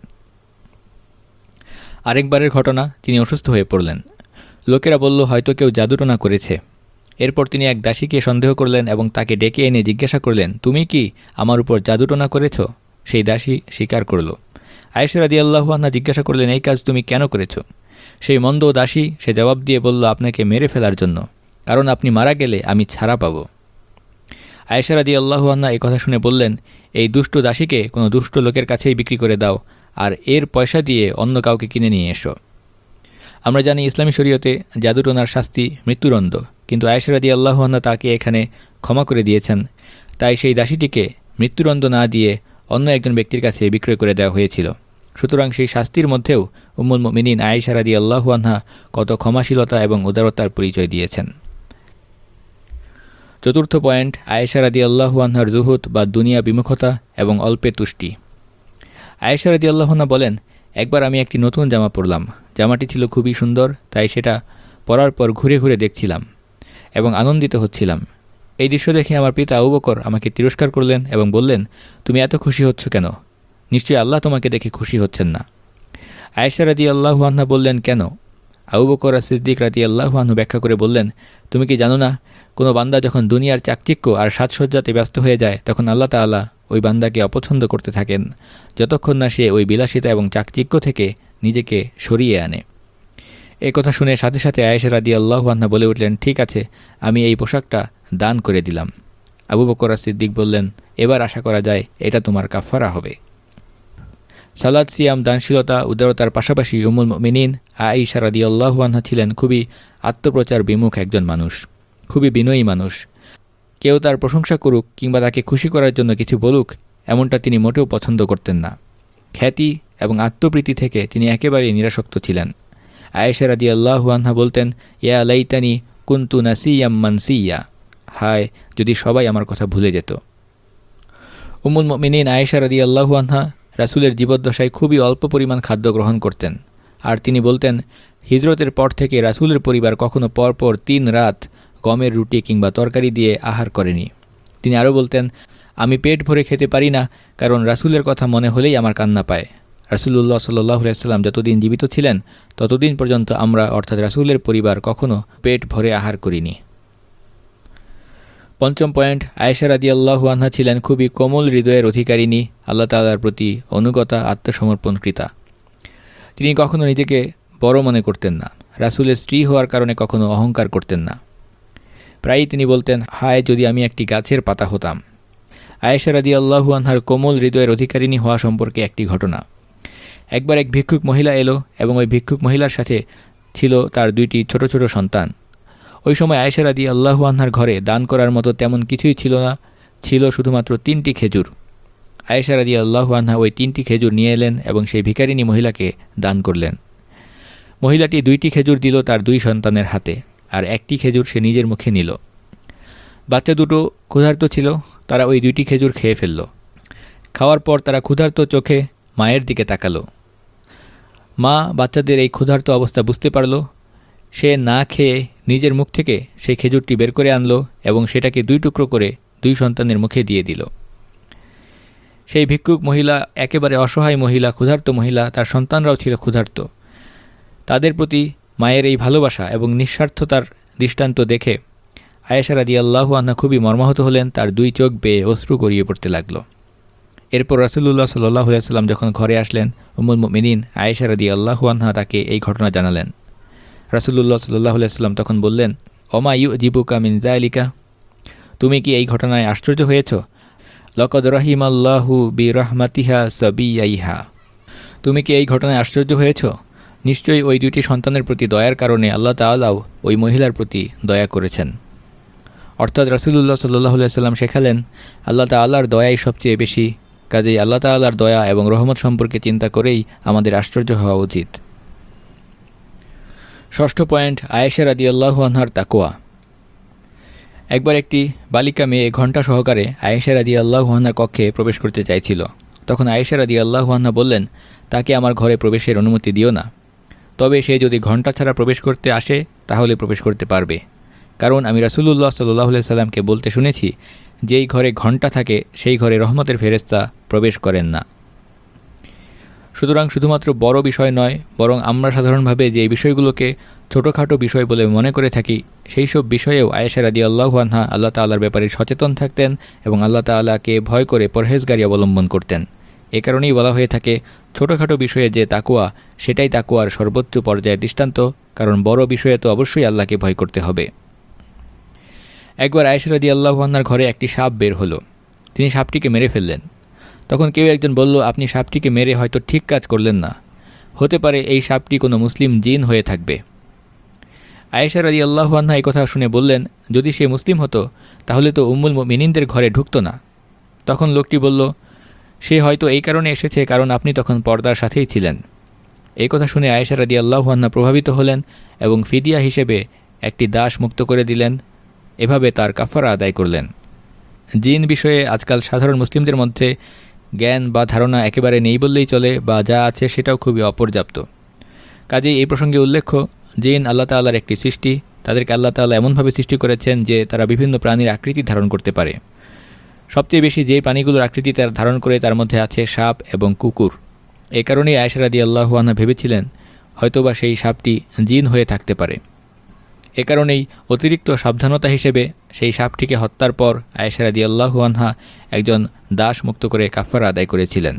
আরেকবারের ঘটনা, তিনি অসুস্থ হয়ে পড়লেন। লোকেরা বলল হয়তো কেউ জাদুটোনা করেছে। এরপর তিনি এক দাসীকে সন্দেহ করলেন এবং তাকে ডেকে এনে জিজ্ঞাসা করলেন, তুমি কি আমার উপর জাদুটোনা করেছ? সেই দাসী স্বীকার করল। আয়েশা রাদিয়াল্লাহু আনহা জিজ্ঞাসা করলেন, এই কাজ তুমি কেন করেছ? সেই মন্দ দাসী সে জবাব দিয়ে বলল, আপনাকে মেরে ফেলার জন্য, কারণ আপনি মারা গেলে আমি ছাড়া পাব। আয়েশা রাদিয়াল্লাহু আনহা এই কথা শুনে বললেন, এই দুষ্ট দাসীকে কোনো দুষ্ট লোকের কাছেই বিক্রি করে দাও, আর এর পয়সা দিয়ে অন্য কাউকে কিনে নিয়ে এসো। আমরা জানি ইসলামী শরীয়তে জাদুটোনার শাস্তি মৃত্যুদণ্ড, কিন্তু আয়েশা রাদিয়াল্লাহু আনহা তাকে এখানে ক্ষমা করে দিয়েছেন, তাই সেই দাসীটিকে মৃত্যুদণ্ড না দিয়ে অন্য একজন ব্যক্তির কাছে বিক্রয় করে দেওয়া হয়েছিল। সুতরাং সেই শাস্তির মধ্যেও উম্মুল মুমিনিন আয়েশা রাদিয়াল্লাহু আনহা কত ক্ষমাশীলতা এবং উদারতার পরিচয় দিয়েছেন। চতুর্থ পয়েন্ট, আয়েশা রাদিয়াল্লাহু আনহার জুহুদ বা দুনিয়া বিমুখতা এবং অল্পে তুষ্টি। আয়েশা রাদিয়াল্লাহু আনহা বলেন, একবার আমি একটি নতুন জামা পরলাম। জামাটি ছিল খুবই সুন্দর, তাই সেটা পরার পর ঘুরে ঘুরে দেখছিলাম এবং আনন্দিত হচ্ছিলাম। এই দৃশ্য দেখে আমার পিতা আবু বকর আমাকে তিরস্কার করলেন এবং বললেন, তুমি এত খুশি হচ্ছ কেন? নিশ্চয়ই আল্লাহ তোমাকে দেখে খুশি হচ্ছেন না। আয়েশা রাদিয়াল্লাহু আনহা বললেন, কেন? আবু বকর সিদ্দিক রাদিয়াল্লাহু আনহু ব্যাখ্যা করে বললেন, তুমি কি জানো না, কোনো বান্দা যখন দুনিয়ার চাকচিক্য আর সাজসজ্জাতে ব্যস্ত হয়ে যায়, তখন আল্লাহ তাআলা ওই বান্দাকে অপছন্দ করতে থাকেন, যতক্ষণ না সে ওই বিলাসিতা এবং চাকচিক্য থেকে নিজেকে সরিয়ে আনে। এই কথা শুনে সাথে সাথে আয়েশা রাদিয়াল্লাহু আনহা বলে উঠলেন, ঠিক আছে, আমি এই পোশাকটা দান করে দিলাম। আবু বকর সিদ্দিক বললেন, এবার আশা করা যায় এটা তোমার কাফারা হবে। সালাত, সিয়াম, দানশীলতা, উদারতার পাশাপাশি উম্মুল মুমিনিন আয়েশা রাদিয়াল্লাহু আনহা ছিলেন খুবই আত্মপ্রচার বিমুখ একজন মানুষ, খুবই বিনয়ী মানুষ। কেউ তার প্রশংসা করুক কিংবা তাকে খুশি করার জন্য কিছু বলুক, এমনটা তিনি মোটেও পছন্দ করতেন না। খ্যাতি এবং আত্মপ্রীতি থেকে তিনি একেবারেই নিরাসক্ত ছিলেন। আয়েশা রাদিয়াল্লাহু আনহা বলতেন, ইয়া লাইতানি কুনতু নাসিয়াম মানসিয়া, হায় যদি সবাই আমার কথা ভুলে যেত। উম্মুল মুমিনিন আয়েশা রাদিয়াল্লাহু আনহা রাসূলের জীবদ্দশায় খুবই অল্প পরিমাণ খাদ্য গ্রহণ করতেন, আর তিনি বলতেন, হিজরতের পর থেকে রাসূলের পরিবার কখনো পরপর তিন রাত গমের রুটি কিংবা তরকারি দিয়ে আহার করেনি। তিনি আরও বলতেন, আমি পেট ভরে খেতে পারি না, কারণ রাসূলের কথা মনে হলেই আমার কান্না পায়। রাসূলুল্লাহ সাল্লাল্লাহু আলাইহি ওয়াসাল্লাম যতদিন জীবিত ছিলেন ততদিন পর্যন্ত আমরা অর্থাৎ রাসূলের পরিবার কখনো পেট ভরে আহার করিনি। পঞ্চম পয়েন্ট, আয়েশা রাদিয়াল্লাহু আনহা ছিলেন খুবই কোমল হৃদয়ের অধিকারিণী, আল্লাহ তাআলার প্রতি অনুগতা, আত্মসমর্পণকৃতা। তিনি কখনো নিজেকে বড় মনে করতেন না, রাসূলের স্ত্রী হওয়ার কারণে কখনো অহংকার করতেন না। প্রায়ই তিনি বলতেন, হায় যদি আমি একটি গাছের পাতা হতাম। আয়েশা রাদিয়াল্লাহু আনহার কোমল হৃদয়ের অধিকারিণী হওয়া সম্পর্কে একটি ঘটনা। একবার এক ভিক্ষুক মহিলা এলো এবং ওই ভিক্ষুক মহিলার সাথে ছিল তার দুইটি ছোট ছোট সন্তান। ওই সময় আয়েশা রাদিয়াল্লাহু আনহার ঘরে দান করার মতো তেমন কিছুই ছিল না, ছিল শুধুমাত্র তিনটি খেজুর। আয়েশা রাদিয়াল্লাহু আনহা ওই তিনটি খেজুর নিয়ে এলেন এবং সেই ভিখারিণী মহিলাকে দান করলেন। মহিলাটি দুইটি খেজুর দিল তার দুই সন্তানের হাতে, আর একটি খেজুর সে নিজের মুখে নিল। বাচ্চা দুটো ক্ষুধার্ত ছিল, তারা ওই দুইটি খেজুর খেয়ে ফেলল। খাওয়ার পর তারা ক্ষুধার্ত চোখে মায়ের দিকে তাকালো। মা বাচ্চাদের এই ক্ষুধার্ত অবস্থা বুঝতে পারল। সে না খেয়ে নিজের মুখ থেকে সেই খেজুরটি বের করে আনলো এবং সেটাকে দুই টুকরো করে দুই সন্তানের মুখে দিয়ে দিল। সেই ভিক্ষুক মহিলা একেবারে অসহায় মহিলা, ক্ষুধার্ত মহিলা, তার সন্তানরাও ছিল ক্ষুধার্ত। তাদের প্রতি মায়ের এই ভালোবাসা এবং নিঃস্বার্থতার দৃষ্টান্ত দেখে আয়েশা রাদিয়াল্লাহু আনহা খুবই মর্মাহত হলেন, তার দুই চোখ বেয়ে অশ্রু গড়িয়ে পড়তে লাগলো। এরপর রাসূলুল্লাহ সাল্লাল্লাহু আলাইহি ওয়াসাল্লাম যখন ঘরে আসলেন, উম্মুল মুমিনিন আয়েশা রাদিয়াল্লাহু আনহা তাকে এই ঘটনা জানালেন। রাসূলুল্লাহ সাল্লাল্লাহু আলাইহি ওয়াসাল্লাম তখন বললেন, ওমা ইউজিবুকা মিন যালিকা, তুমি কি এই ঘটনায় আশ্চর্য হয়েছ? লাকাদ রাহিমাল্লাহু বিরাহমাতিহা সাবিয়াইহা, তুমি কি এই ঘটনায় আশ্চর্য হয়েছ? নিশ্চয়ই ওই দুইটি সন্তানের প্রতি দয়ার কারণে আল্লাহ তাআলাও ওই মহিলার প্রতি দয়া করেছেন। অর্থাৎ রাসূলুল্লাহ সাল্লাল্লাহু আলাইহি ওয়াসাল্লাম শেখালেন, আল্লাহ তাআলার দয়াই সবচেয়ে বেশি, কাজেই আল্লাহ তাআলার দয়া এবং রহমত সম্পর্কে চিন্তা করেই আমাদের আশ্চর্য হওয়া উচিত। ষষ্ঠ পয়েন্ট, আয়েশা রাদিয়াল্লাহু আনহার তাকওয়া। একবার একটি বালিকা মেয়ে ঘণ্টা সহকারে আয়েশা রাদিয়াল্লাহু আনহার কক্ষে প্রবেশ করতে চাইছিল। তখন আয়েশা রাদিয়াল্লাহু আনহা বললেন, তাকে আমার ঘরে প্রবেশের অনুমতি দিও না, তবে সে যদি ঘণ্টা ছাড়া প্রবেশ করতে আসে তাহলে প্রবেশ করতে পারবে, কারণ আমি রাসূলুল্লাহ সাল্লাল্লাহু আলাইহি সাল্লামকে বলতে শুনেছি, যেই ঘরে ঘণ্টা থাকে সেই ঘরে রহমতের ফেরেশতা প্রবেশ করেন না। সুতরাং শুধুমাত্র বড় বিষয় নয়, বরং আমরা সাধারণভাবে যে বিষয়গুলোকে ছোটোখাটো বিষয় বলে মনে করে থাকি, সেই সব বিষয়েও আয়েশা রাদিয়াল্লাহু আনহা আল্লাহ তাআলার ব্যাপারে সচেতন থাকতেন এবং আল্লাহ তাআলাকে ভয় করে পরহেজগারি অবলম্বন করতেন। এ কারণেই বলা হয়ে থাকে ছোটোখাটো বিষয়ে যে তাকওয়া সেটাই তাকওয়ার সর্বোচ্চ পর্যায়ের দৃষ্টান্ত, কারণ বড় বিষয়ে তো অবশ্যই আল্লাহকে ভয় করতে হবে। একবার আয়েশা রাদিয়াল্লাহু আনহার ঘরে একটি সাপ বের হলো। তিনি সাপটিকে মেরে ফেললেন। তখন কেউ একজন বলল, আপনি সাপটিকে মেরে হয়তো ঠিক কাজ করলেন না, হতে পারে এই সাপটি কোনো মুসলিম জিন হয়ে থাকবে। আয়েশা রাদিয়াল্লাহু আনহা এই কথা শুনে বললেন, যদি সে মুসলিম হতো তাহলে তো উম্মুল মুমিনিনদের ঘরে ঢুকতো না। তখন লোকটি বলল, সে হয়তো এই কারণে এসেছে কারণ আপনি তখন পর্দার সাথেই ছিলেন। এই কথা শুনে আয়েশা রাদিয়াল্লাহু আনহা প্রভাবিত হলেন এবং ফিদিয়া হিসেবে একটি দাস মুক্ত করে দিলেন। এভাবে তার কাফারা আদায় করলেন। জিন বিষয়ে আজকাল সাধারণ মুসলিমদের মধ্যে জ্ঞান বা ধারণা একেবারে নেই বললেই চলে, বা যা আছে সেটাও খুবই অপর্যাপ্ত। কাজেই এই প্রসঙ্গে উল্লেখ্য, জিন আল্লাহ তাআলার একটি সৃষ্টি। তাদেরকে আল্লাহ তাআলা এমনভাবে সৃষ্টি করেছেন যে তারা বিভিন্ন প্রাণীর আকৃতি ধারণ করতে পারে। সবচেয়ে বেশি যে প্রাণীগুলোর আকৃতি তারা ধারণ করে তার মধ্যে আছে সাপ এবং কুকুর। এ কারণেই আয়েশা রাদিয়াল্লাহু আনহা ভেবেছিলেন হয়তোবা সেই সাপটি জিন হয়ে থাকতে পারে। এ কারণেই অতিরিক্ত সাবধানতা হিসেবে সেই সাপটিকে হত্যার পর আয়েশা রাদিয়াল্লাহু আনহা একজন দাস মুক্ত করে কাফারা আদায় করেছিলেন।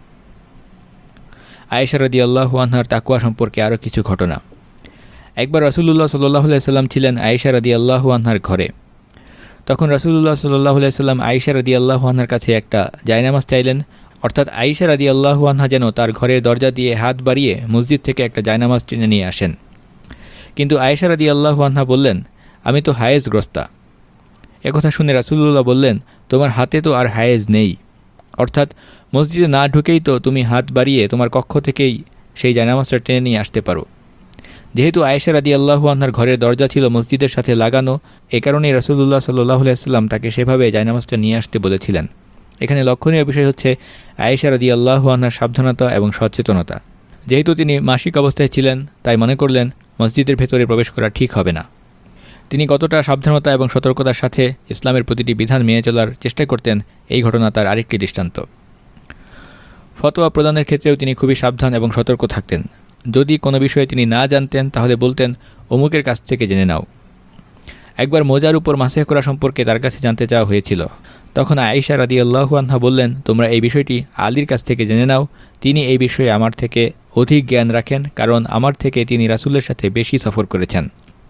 আয়েশা রাদিয়াল্লাহু আনহার তাকওয়া সম্পর্কে আরও কিছু ঘটনা। একবার রাসূলুল্লাহ সাল্লাল্লাহু আলাইহি সাল্লাম ছিলেন আয়েশা রাদিয়াল্লাহু আনহার ঘরে। তখন রাসূলুল্লাহ সাল্লাল্লাহু আলাইহি সাল্লাম আয়েশা রাদিয়াল্লাহু আনহার কাছে একটা জায়নামাজ চাইলেন, অর্থাৎ আয়েশা রাদিয়াল্লাহু আনহা যেন তার ঘরের দরজা দিয়ে হাত বাড়িয়ে মসজিদ থেকে একটা জায়নামাজ টেনে নিয়ে আসেন। কিন্তু আয়েশা রাদিয়াল্লাহু আনহা বললেন, আমি তো হায়েজগ্রস্তা। একথা শুনে রাসূলুল্লাহ বললেন, তোমার হাতে তো আর হায়েজ নেই, অর্থাৎ মসজিদে না ঢুকেই তো তুমি হাত বাড়িয়ে তোমার কক্ষ থেকেই সেই জায়নামাজটা টেনে নিয়ে আসতে পারো। যেহেতু আয়েশা রাদিয়াল্লাহু আনহার ঘরের দরজা ছিল মসজিদের সাথে লাগানো, এ কারণেই রাসূলুল্লাহ সাল্লাল্লাহু আলাইহি সাল্লাম তাকে সেভাবে জায়নামাজটা নিয়ে আসতে বলেছিলেন। এখানে লক্ষণীয় বিষয় হচ্ছে আয়েশা রাদিয়াল্লাহু আনহার সাবধানতা এবং সচেতনতা। যেহেতু তিনি মাসিক অবস্থায় ছিলেন, তাই মনে করলেন মসজিদের ভেতরে প্রবেশ করা ঠিক হবে না। তিনি কতটা সাবধানতা এবং সতর্কতার সাথে ইসলামের প্রতিটি বিধান মেনে চলার চেষ্টা করতেন, এই ঘটনা তার আরেকটি দৃষ্টান্ত। ফতোয়া প্রদানের ক্ষেত্রেও তিনি খুবই সাবধান এবং সতর্ক থাকতেন। যদি কোনো বিষয়ে তিনি না জানতেন তাহলে বলতেন, অমুকের কাছ থেকে জেনে নাও। একবার মোজার উপর মাসেহ করা সম্পর্কে তার কাছে জানতে চাওয়া হয়েছিল। তখন আয়েশা রাদিয়াল্লাহু আনহা বললেন, তোমরা এই বিষয়টি আলীর কাছ থেকে জেনে নাও, তিনি এই বিষয়ে আমার থেকে অধিক জ্ঞান রাখেন, কারণ আমার থেকে তিনি রাসূলের সাথে বেশি সফর করেছেন।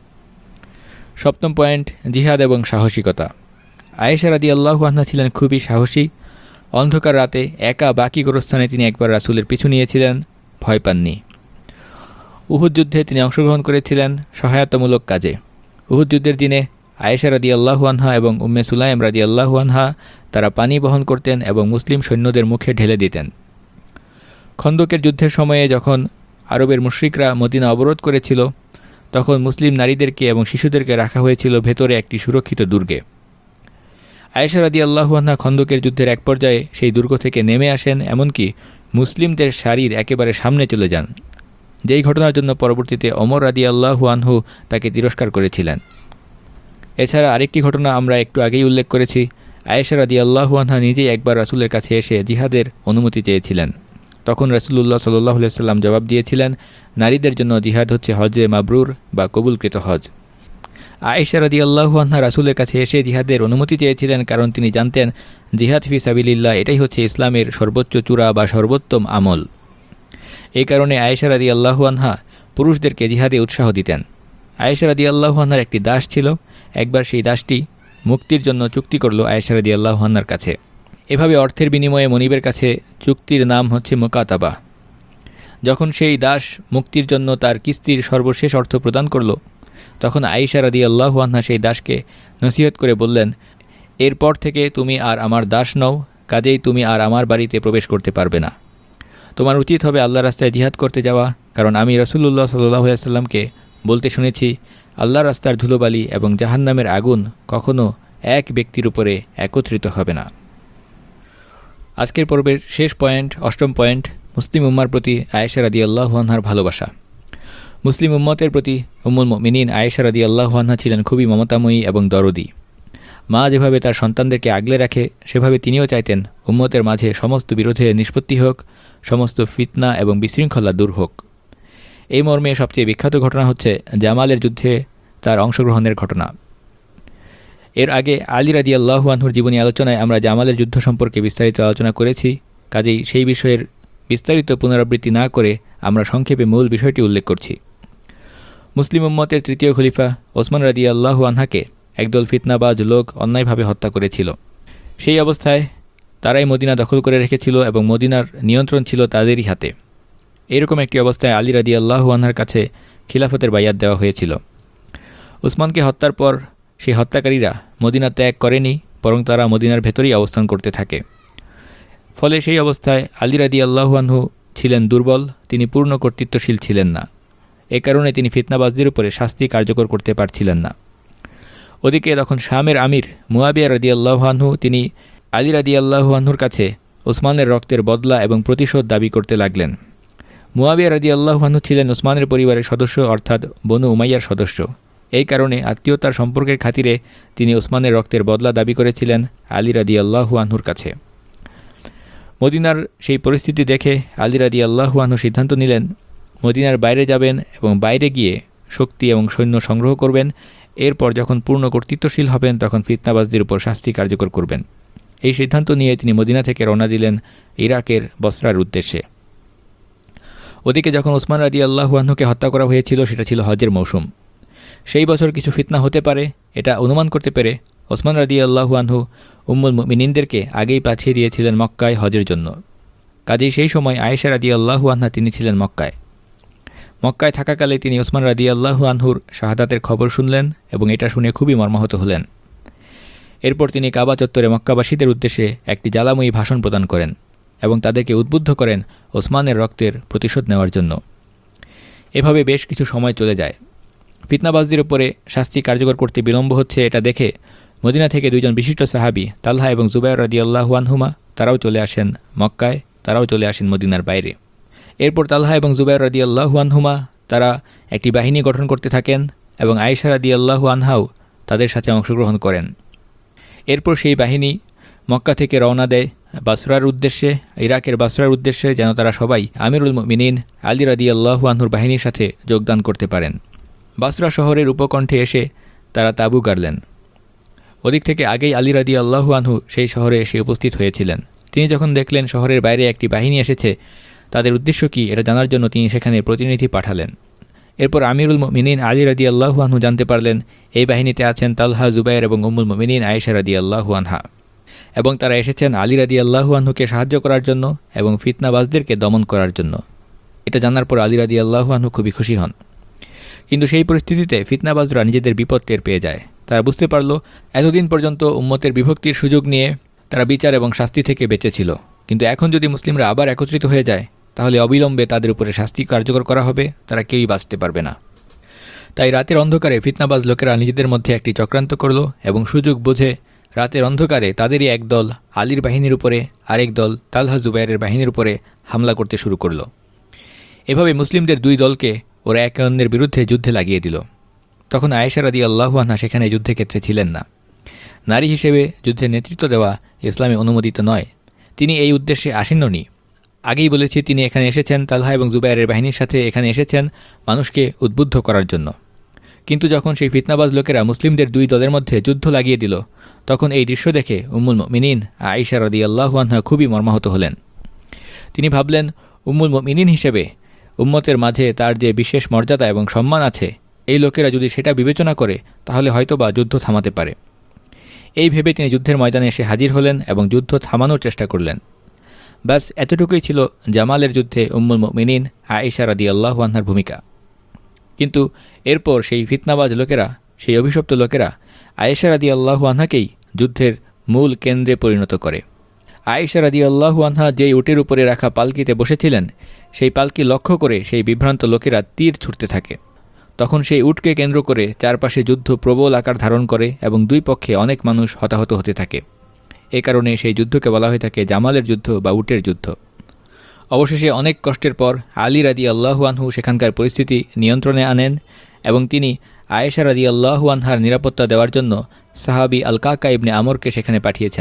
সপ্তম পয়েন্ট, জিহাদ এবং সাহসিকতা। আয়েশা রাদিয়াল্লাহু আনহা ছিলেন খুবই সাহসী। অন্ধকার রাতে একা বাকি গোরস্থানে তিনি একবার রাসূলের পিছু নিয়েছিলেন, ভয় পাননি। উহুদ যুদ্ধে তিনি অংশগ্রহণ করেছিলেন সহায়তামূলক কাজে। উহুদ যুদ্ধের দিনে আয়েশা রাদিয়াল্লাহু আনহা এবং উম্মে সুলাইম রাদিয়াল্লাহু আনহা তারা পানি বহন করতেন এবং মুসলিম সৈন্যদের মুখে ঢেলে দিতেন। খন্দকের যুদ্ধের সময়ে যখন আরবের মুশরিকরা মদিনা অবরোধ করেছিল, তখন মুসলিম নারীদেরকে এবং শিশুদেরকে রাখা হয়েছিল ভেতরে একটি সুরক্ষিত দুর্গে। আয়েশা রাদিয়াল্লাহু আনহা খন্দকের যুদ্ধের এক পর্যায়ে সেই দুর্গ থেকে নেমে আসেন, এমনকি মুসলিমদের সারির একেবারে সামনে চলে যান, যেই ঘটনার জন্য পরবর্তীতে ওমর রাদিয়াল্লাহু আনহু তাকে তিরস্কার করেছিলেন। এছাড়া আরেকটি ঘটনা আমরা একটু আগেই উল্লেখ করেছি। আয়েশা রাদিয়াল্লাহু আনহা নিজেই একবার রাসূলের কাছে এসে জিহাদের অনুমতি চেয়েছিলেন। তখন রাসূলুল্লাহ সাল্লাল্লাহু আলাইহি সাল্লাম জবাব দিয়েছিলেন, নারীদের জন্য জিহাদ হচ্ছে হজ্জে মাবরুর বা কবুলকৃত হজ। আয়েশা রাদিয়াল্লাহু আনহা রাসূলের কাছে এসে জিহাদের অনুমতি চেয়েছিলেন, কারণ তিনি জানতেন জিহাদ ফি সাবিলিল্লাহ এটাই হচ্ছে ইসলামের সর্বোচ্চ চূড়া বা সর্বোত্তম আমল। এই কারণে আয়েশা রাদিয়াল্লাহু আনহা পুরুষদেরকে জিহাদে উৎসাহ দিতেন। আয়েশা রাদিয়াল্লাহু আনহার একটি দাস ছিল। একবার সেই দাসটি মুক্তির জন্য চুক্তি করল আয়েশা রাদিয়াল্লাহু আনহার কাছে। এভাবে অর্থের বিনিময়ে মনিবের কাছে চুক্তির নাম হচ্ছে মুকাতাবা। যখন সেই দাস মুক্তির জন্য তার কিস্তির সর্বশেষ অর্থ প্রদান করল, তখন আয়েশা রাদিয়াল্লাহু আনহা সেই দাসকে নসিহত করে বললেন, এরপর থেকে তুমি আর আমার দাস নও, কাজেই তুমি আর আমার বাড়িতে প্রবেশ করতে পারবে না। তোমার উচিত হবে আল্লাহর রাস্তায় জিহাদ করতে যাওয়া, কারণ আমি রাসূলুল্লাহ সাল্লাল্লাহু আলাইহি সাল্লামকে বলতে শুনেছি, আল্লাহর রাস্তার ধুলোবালি এবং জাহান্নামের আগুন কখনো এক ব্যক্তির উপরে একত্রিত হবে না। আজকের পর্বের শেষ পয়েন্ট, অষ্টম পয়েন্ট, মুসলিম উম্মার প্রতি আয়েশা রাদিয়াল্লাহু আনহার ভালোবাসা। মুসলিম উম্মতের প্রতি উম্মুল মুমিনিন আয়েশা রাদিয়াল্লাহু আনহা ছিলেন খুবই মমতাময়ী এবং দরদি। মা যেভাবে তার সন্তানদেরকে আগলে রাখে, সেভাবে তিনিও চাইতেন উম্মতের মাঝে সমস্ত বিরোধের নিষ্পত্তি হোক, সমস্ত ফিতনা এবং বিশৃঙ্খলা দূর হোক। এই মর্মে সবচেয়ে বিখ্যাত ঘটনা হচ্ছে জামালের যুদ্ধে তার অংশগ্রহণের ঘটনা। এর আগে আলী রাদিয়াল্লাহু আনহুর জীবনী আলোচনায় আমরা জামালের যুদ্ধ সম্পর্কে বিস্তারিত আলোচনা করেছি। কাজেই সেই বিষয়ের বিস্তারিত পুনরাবৃত্তি না করে আমরা সংক্ষেপে মূল বিষয়টি উল্লেখ করছি। মুসলিম উম্মতের তৃতীয় খলিফা ওসমান রাদিয়াল্লাহু আনহাকে একদল ফিতনাবাজ লোক অন্যায়ভাবে হত্যা করেছিল। সেই অবস্থায় তারাই মদিনা দখল করে রেখেছিল এবং মদিনার নিয়ন্ত্রণ ছিল তাদেরই হাতে। এরকম একটি অবস্থায় আলী রাদিয়াল্লাহু আনহার কাছে খিলাফতের বাইয়াত দেওয়া হয়েছিল। উসমানকে হত্যার পর সেই হত্যাকারীরা মদিনা ত্যাগ করেনি, বরং তারা মদিনার ভেতরেই অবস্থান করতে থাকে। ফলে সেই অবস্থায় আলী রাদিয়াল্লাহু আনহু ছিলেন দুর্বল, তিনি পূর্ণ কর্তৃত্বশীল ছিলেন না। এ কারণে তিনি ফিতনাবাজদের উপরে শাস্তি কার্যকর করতে পারছিলেন না। ওদিকে তখন শামের আমির মুয়াবিয়া রাদিয়াল্লাহু আনহু তিনি আলী রাদিয়াল্লাহু আনহুর কাছে ওসমানের রক্তের বদলা এবং প্রতিশোধ দাবি করতে লাগলেন। মুয়াবিয়া রাদিয়াল্লাহু আনহু ছিলেন ওসমানের পরিবারের সদস্য, অর্থাৎ বনু উমাইয়ার সদস্য। এই কারণে আত্মীয়তার সম্পর্কের খাতিরে তিনি ওসমানের রক্তের বদলা দাবি করেছিলেন আলী রাদিয়াল্লাহু আনহুর কাছে। মদিনার সেই পরিস্থিতি দেখে আলী রাদিয়াল্লাহু আনহু সিদ্ধান্ত নিলেন মদিনার বাইরে যাবেন এবং বাইরে গিয়ে শক্তি এবং সৈন্য সংগ্রহ করবেন। এরপর যখন পূর্ণ কর্তৃত্বশীল হবেন তখন ফিতনাবাজদের উপর শাস্তি কার্যকর করবেন। এই সিদ্ধান্ত নিয়ে তিনি মদিনা থেকে রওনা দিলেন ইরাকের বসরার উদ্দেশ্যে। ওদিকে যখন ওসমান রাদিয়াল্লাহু আনহুকে হত্যা করা হয়েছিল সেটা ছিল হজের মৌসুম। সেই বছর কিছু ফিতনা হতে পারে এটা অনুমান করতে পেরে ওসমান রাদিয়াল্লাহু আনহু উম্মুল মুমিনিনদেরকে আগেই পাঠিয়ে দিয়েছিলেন মক্কায় হজের জন্য। কাজেই সেই সময় আয়েশা রাদিয়াল্লাহু আনহা তিনি ছিলেন মক্কায়। মক্কায় থাকাকালে তিনি ওসমান রাদিয়াল্লাহু আনহুর শাহাদাতের খবর শুনলেন এবং এটা শুনে খুবই মর্মাহত হলেন। এরপর তিনি কাবা চত্বরে মক্কাবাসীদের উদ্দেশ্যে একটি জ্বালাময়ী ভাষণ প্রদান করেন এবং তাদেরকে উদ্বুদ্ধ করেন ওসমানের রক্তের প্রতিশোধ নেওয়ার জন্য। এভাবে বেশ কিছু সময় চলে যায়। ফিতনাবাজদের উপরে শাস্তি কার্যকর করতে বিলম্ব হচ্ছে এটা দেখে মদিনা থেকে দুইজন বিশিষ্ট সাহাবী তালহা এবং জুবায়ের রাদিয়াল্লাহু আনহুমা তারাও চলে আসেন মক্কায়, তারাও চলে আসেন মদিনার বাইরে। এরপর তালহা এবং জুবায়ের রাদিয়াল্লাহু আনহুমা তারা একটি বাহিনী গঠন করতে থাকেন এবং আয়েশা রাদিয়াল্লাহু আনহাও তাদের সাথে অংশগ্রহণ করেন। এরপর সেই বাহিনী মক্কা থেকে রওনা দেয় বাসরার উদ্দেশ্যে, ইরাকের বাসরার উদ্দেশ্যে, যেন তারা সবাই আমিরুল মুমিনিন আলী রাদিয়াল্লাহু আনহুর বাহিনীর সাথে যোগদান করতে পারেন। বাসরা শহরের উপকণ্ঠে এসে তারা তাঁবু গাড়লেন। ওদিক থেকে আগেই আলী রাদিয়াল্লাহু আনহু সেই শহরে এসে উপস্থিত হয়েছিলেন। তিনি যখন দেখলেন শহরের বাইরে একটি বাহিনী এসেছে, তাদের উদ্দেশ্য কী এটা জানার জন্য তিনি সেখানে প্রতিনিধি পাঠালেন। এরপর আমিরুল মুমিনিন আলী রাদিয়াল্লাহু আনহু জানতে পারলেন এই বাহিনীতে আছেন তালহা, জুবায়ের এবং উম্মুল মুমিনিন আয়েশা রাদিয়াল্লাহু আনহা, এবং তারা এসেছেন আলী রাদিয়াল্লাহু আনহুকে সাহায্য করার জন্য এবং ফিতনাবাজদেরকে দমন করার জন্য। এটা জানার পর আলী রাদিয়াল্লাহু আনহু খুবই খুশি হন। কিন্তু সেই পরিস্থিতিতে ফিতনাবাজরা নিজেদের বিপদ টের পেয়ে যায়। তারা বুঝতে পারল এতদিন পর্যন্ত উম্মতের বিভক্তির সুযোগ নিয়ে তারা বিচার এবং শাস্তি থেকে বেঁচেছিল, কিন্তু এখন যদি মুসলিমরা আবার একত্রিত হয়ে যায় তাহলে অবিলম্বে তাদের উপরে শাস্তি কার্যকর করা হবে, তারা কেউই বাঁচতে পারবে না। তাই রাতের অন্ধকারে ফিতনাবাজ লোকেরা নিজেদের মধ্যে একটি চক্রান্ত করল এবং সুযোগ বুঝে রাতের অন্ধকারে তাদেরই একদল আলীর বাহিনীর উপরে আরেক দল তালহা জুবায়েরের বাহিনীর উপরে হামলা করতে শুরু করল। এভাবে মুসলিমদের দুই দলকে ওরা একে অন্যের বিরুদ্ধে যুদ্ধে লাগিয়ে দিল। তখন আয়েশা রাদিয়াল্লাহু আনহা সেখানে যুদ্ধক্ষেত্রে ছিলেন না। নারী হিসেবে যুদ্ধের নেতৃত্ব দেওয়া ইসলামে অনুমোদিত নয়। তিনি এই উদ্দেশ্যে আসেননি। আগেই বলেছি তিনি এখানে এসেছেন তালহা এবং জুবায়েরের বাহিনীর সাথে, এখানে এসেছেন মানুষকে উদ্বুদ্ধ করার জন্য। কিন্তু যখন সেই ফিতনাবাজ লোকেরা মুসলিমদের দুই দলের মধ্যে যুদ্ধ লাগিয়ে দিল, তখন এই দৃশ্য দেখে উম্মুল মুমিনিন আয়েশা রাদিয়াল্লাহু আনহা খুবই মর্মাহত হলেন। তিনি ভাবলেন উম্মুল মুমিনিন হিসেবে উম্মতের মাঝে তার যে বিশেষ মর্যাদা এবং সম্মান আছে, এই লোকেরা যদি সেটা বিবেচনা করে তাহলে হয়তোবা যুদ্ধ থামাতে পারে। এই ভেবে তিনি যুদ্ধের ময়দানে এসে হাজির হলেন এবং যুদ্ধ থামানোর চেষ্টা করলেন। ব্যাস এতটুকুই ছিল জামালের যুদ্ধে উম্মুল মুমিনিন আয়েশা রাদিয়াল্লাহু আনহার ভূমিকা। কিন্তু এরপর সেই ফিতনাবাজ লোকেরা, সেই অভিশপ্ত লোকেরা আয়েশা রাদিয়াল্লাহু আনহাকেই যুদ্ধের মূল কেন্দ্রে পরিণত করে। আয়েশা রাদিয়াল্লাহু আনহা যেই উটের উপরে রাখা পালকিতে বসেছিলেন, সেই পালকি লক্ষ্য করে সেই বিভ্রান্ত লোকেরা তীর ছুটতে থাকে। তখন সেই উটকে কেন্দ্র করে চারপাশে যুদ্ধ প্রবল আকার ধারণ করে এবং দুই পক্ষে অনেক মানুষ হতাহত হতে থাকে। এ কারণে সেই যুদ্ধকে বলা হয়ে থাকে জামালের যুদ্ধ বা উটের যুদ্ধ। অবশেষে অনেক কষ্টের পর আলী রাদিয়াল্লাহু আনহু সেখানকার পরিস্থিতি নিয়ন্ত্রণে আনেন এবং তিনি আয়েশা রাদিয়াল্লাহু আনহার নিরাপত্তা দেওয়ার জন্য সাহাবী আল কাকা ইবনে আমরকে সেখানে পাঠিয়েছেন।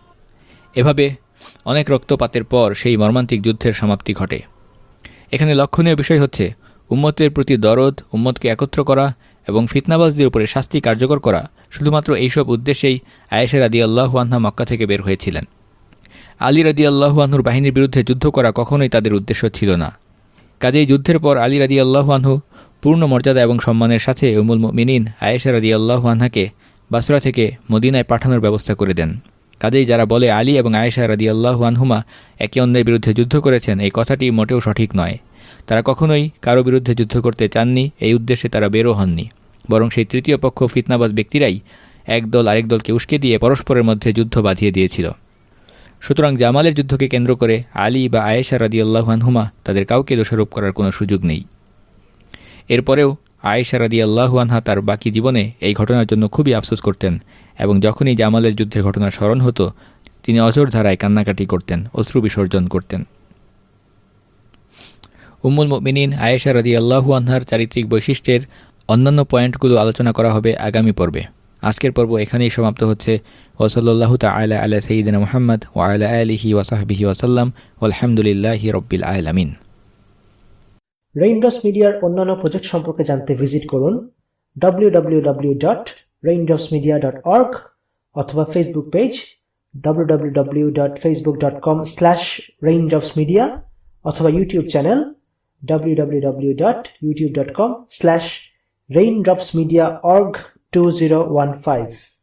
এভাবে অনেক রক্তপাতের পর সেই মর্মান্তিক যুদ্ধের সমাপ্তি ঘটে। এখানে লক্ষণীয় বিষয় হচ্ছে উম্মতের প্রতি দরদ, উম্মতকে একত্র করা এবং ফিতনাবাজদের উপরে শাস্তি কার্যকর করা, শুধুমাত্র এইসব উদ্দেশ্যেই আয়েশা রাদিয়াল্লাহু আনহা মক্কা থেকে বের হয়েছিলেন। আলী রাদিয়াল্লাহু আনহুর বাহিনীর বিরুদ্ধে যুদ্ধ করা কখনোই তাদের উদ্দেশ্য ছিল না। কাজেই যুদ্ধের পর আলী রাদিয়াল্লাহু আনহু পূর্ণ মর্যাদা এবং সম্মানের সাথে উম্মুল মুমিনিন আয়েশা রাদিয়াল্লাহু আনহাকে বাসরা থেকে মদিনায় পাঠানোর ব্যবস্থা করে দেন। কাজেই যারা বলে আলী এবং আয়েশা রাদিয়াল্লাহু আনহুমা একে অন্যের বিরুদ্ধে যুদ্ধ করেছেন, এই কথাটি মোটেও সঠিক নয়। তারা কখনোই কারো বিরুদ্ধে যুদ্ধ করতে চাননি, এই উদ্দেশ্যে তারা বেরো হননি। বরং সেই তৃতীয় পক্ষ ফিতনাবাজ ব্যক্তিরাই একদল আরেক দলকে উস্কে দিয়ে পরস্পরের মধ্যে যুদ্ধ বাঁধিয়ে দিয়েছিল। সুতরাং জামালের যুদ্ধকে কেন্দ্র করে আলী বা আয়েশা রাদিয়াল্লাহু আনহুমা তাদের কাউকে দোষারোপ করার কোনো সুযোগ নেই। এরপরেও আয়েশা রাদিয়াল্লাহু আনহা তার বাকি জীবনে এই ঘটনার জন্য খুবই আফসোস করতেন এবং যখনই জামালের যুদ্ধের ঘটনা স্মরণ হতো তিনি অঝোর ধারায় কান্নাকাটি করতেন, অশ্রু বিসর্জন করতেন। উম্মুল মুমিনিন আয়েশা রাদিয়াল্লাহু আনহার চারিত্রিক বৈশিষ্ট্যের অন্যান্য পয়েন্টগুলো আলোচনা করা হবে আগামী পর্বে। আজকের পর্ব এখানেই সমাপ্ত হচ্ছে। ওয়াসাল্লাল্লাহু তাআলা আলা সাইয়্যিদিনা মুহাম্মদ ওয়া আলা আলিহি ওয়া সাহবিহি ওয়া সাল্লাম ওয়ালহামদুলিল্লাহি রাব্বিল আলামিন। রেইনড্রপস মিডিয়ার অন্যান্য প্রজেক্ট সম্পর্কে জানতে ভিজিট করুন W W W dot Raindrops Media dot org অথবা Facebook page W W W dot Facebook dot com slash Raindrops Media অথবা YouTube channel W W W dot YouTube dot com slash Raindrops Media org two zero one five.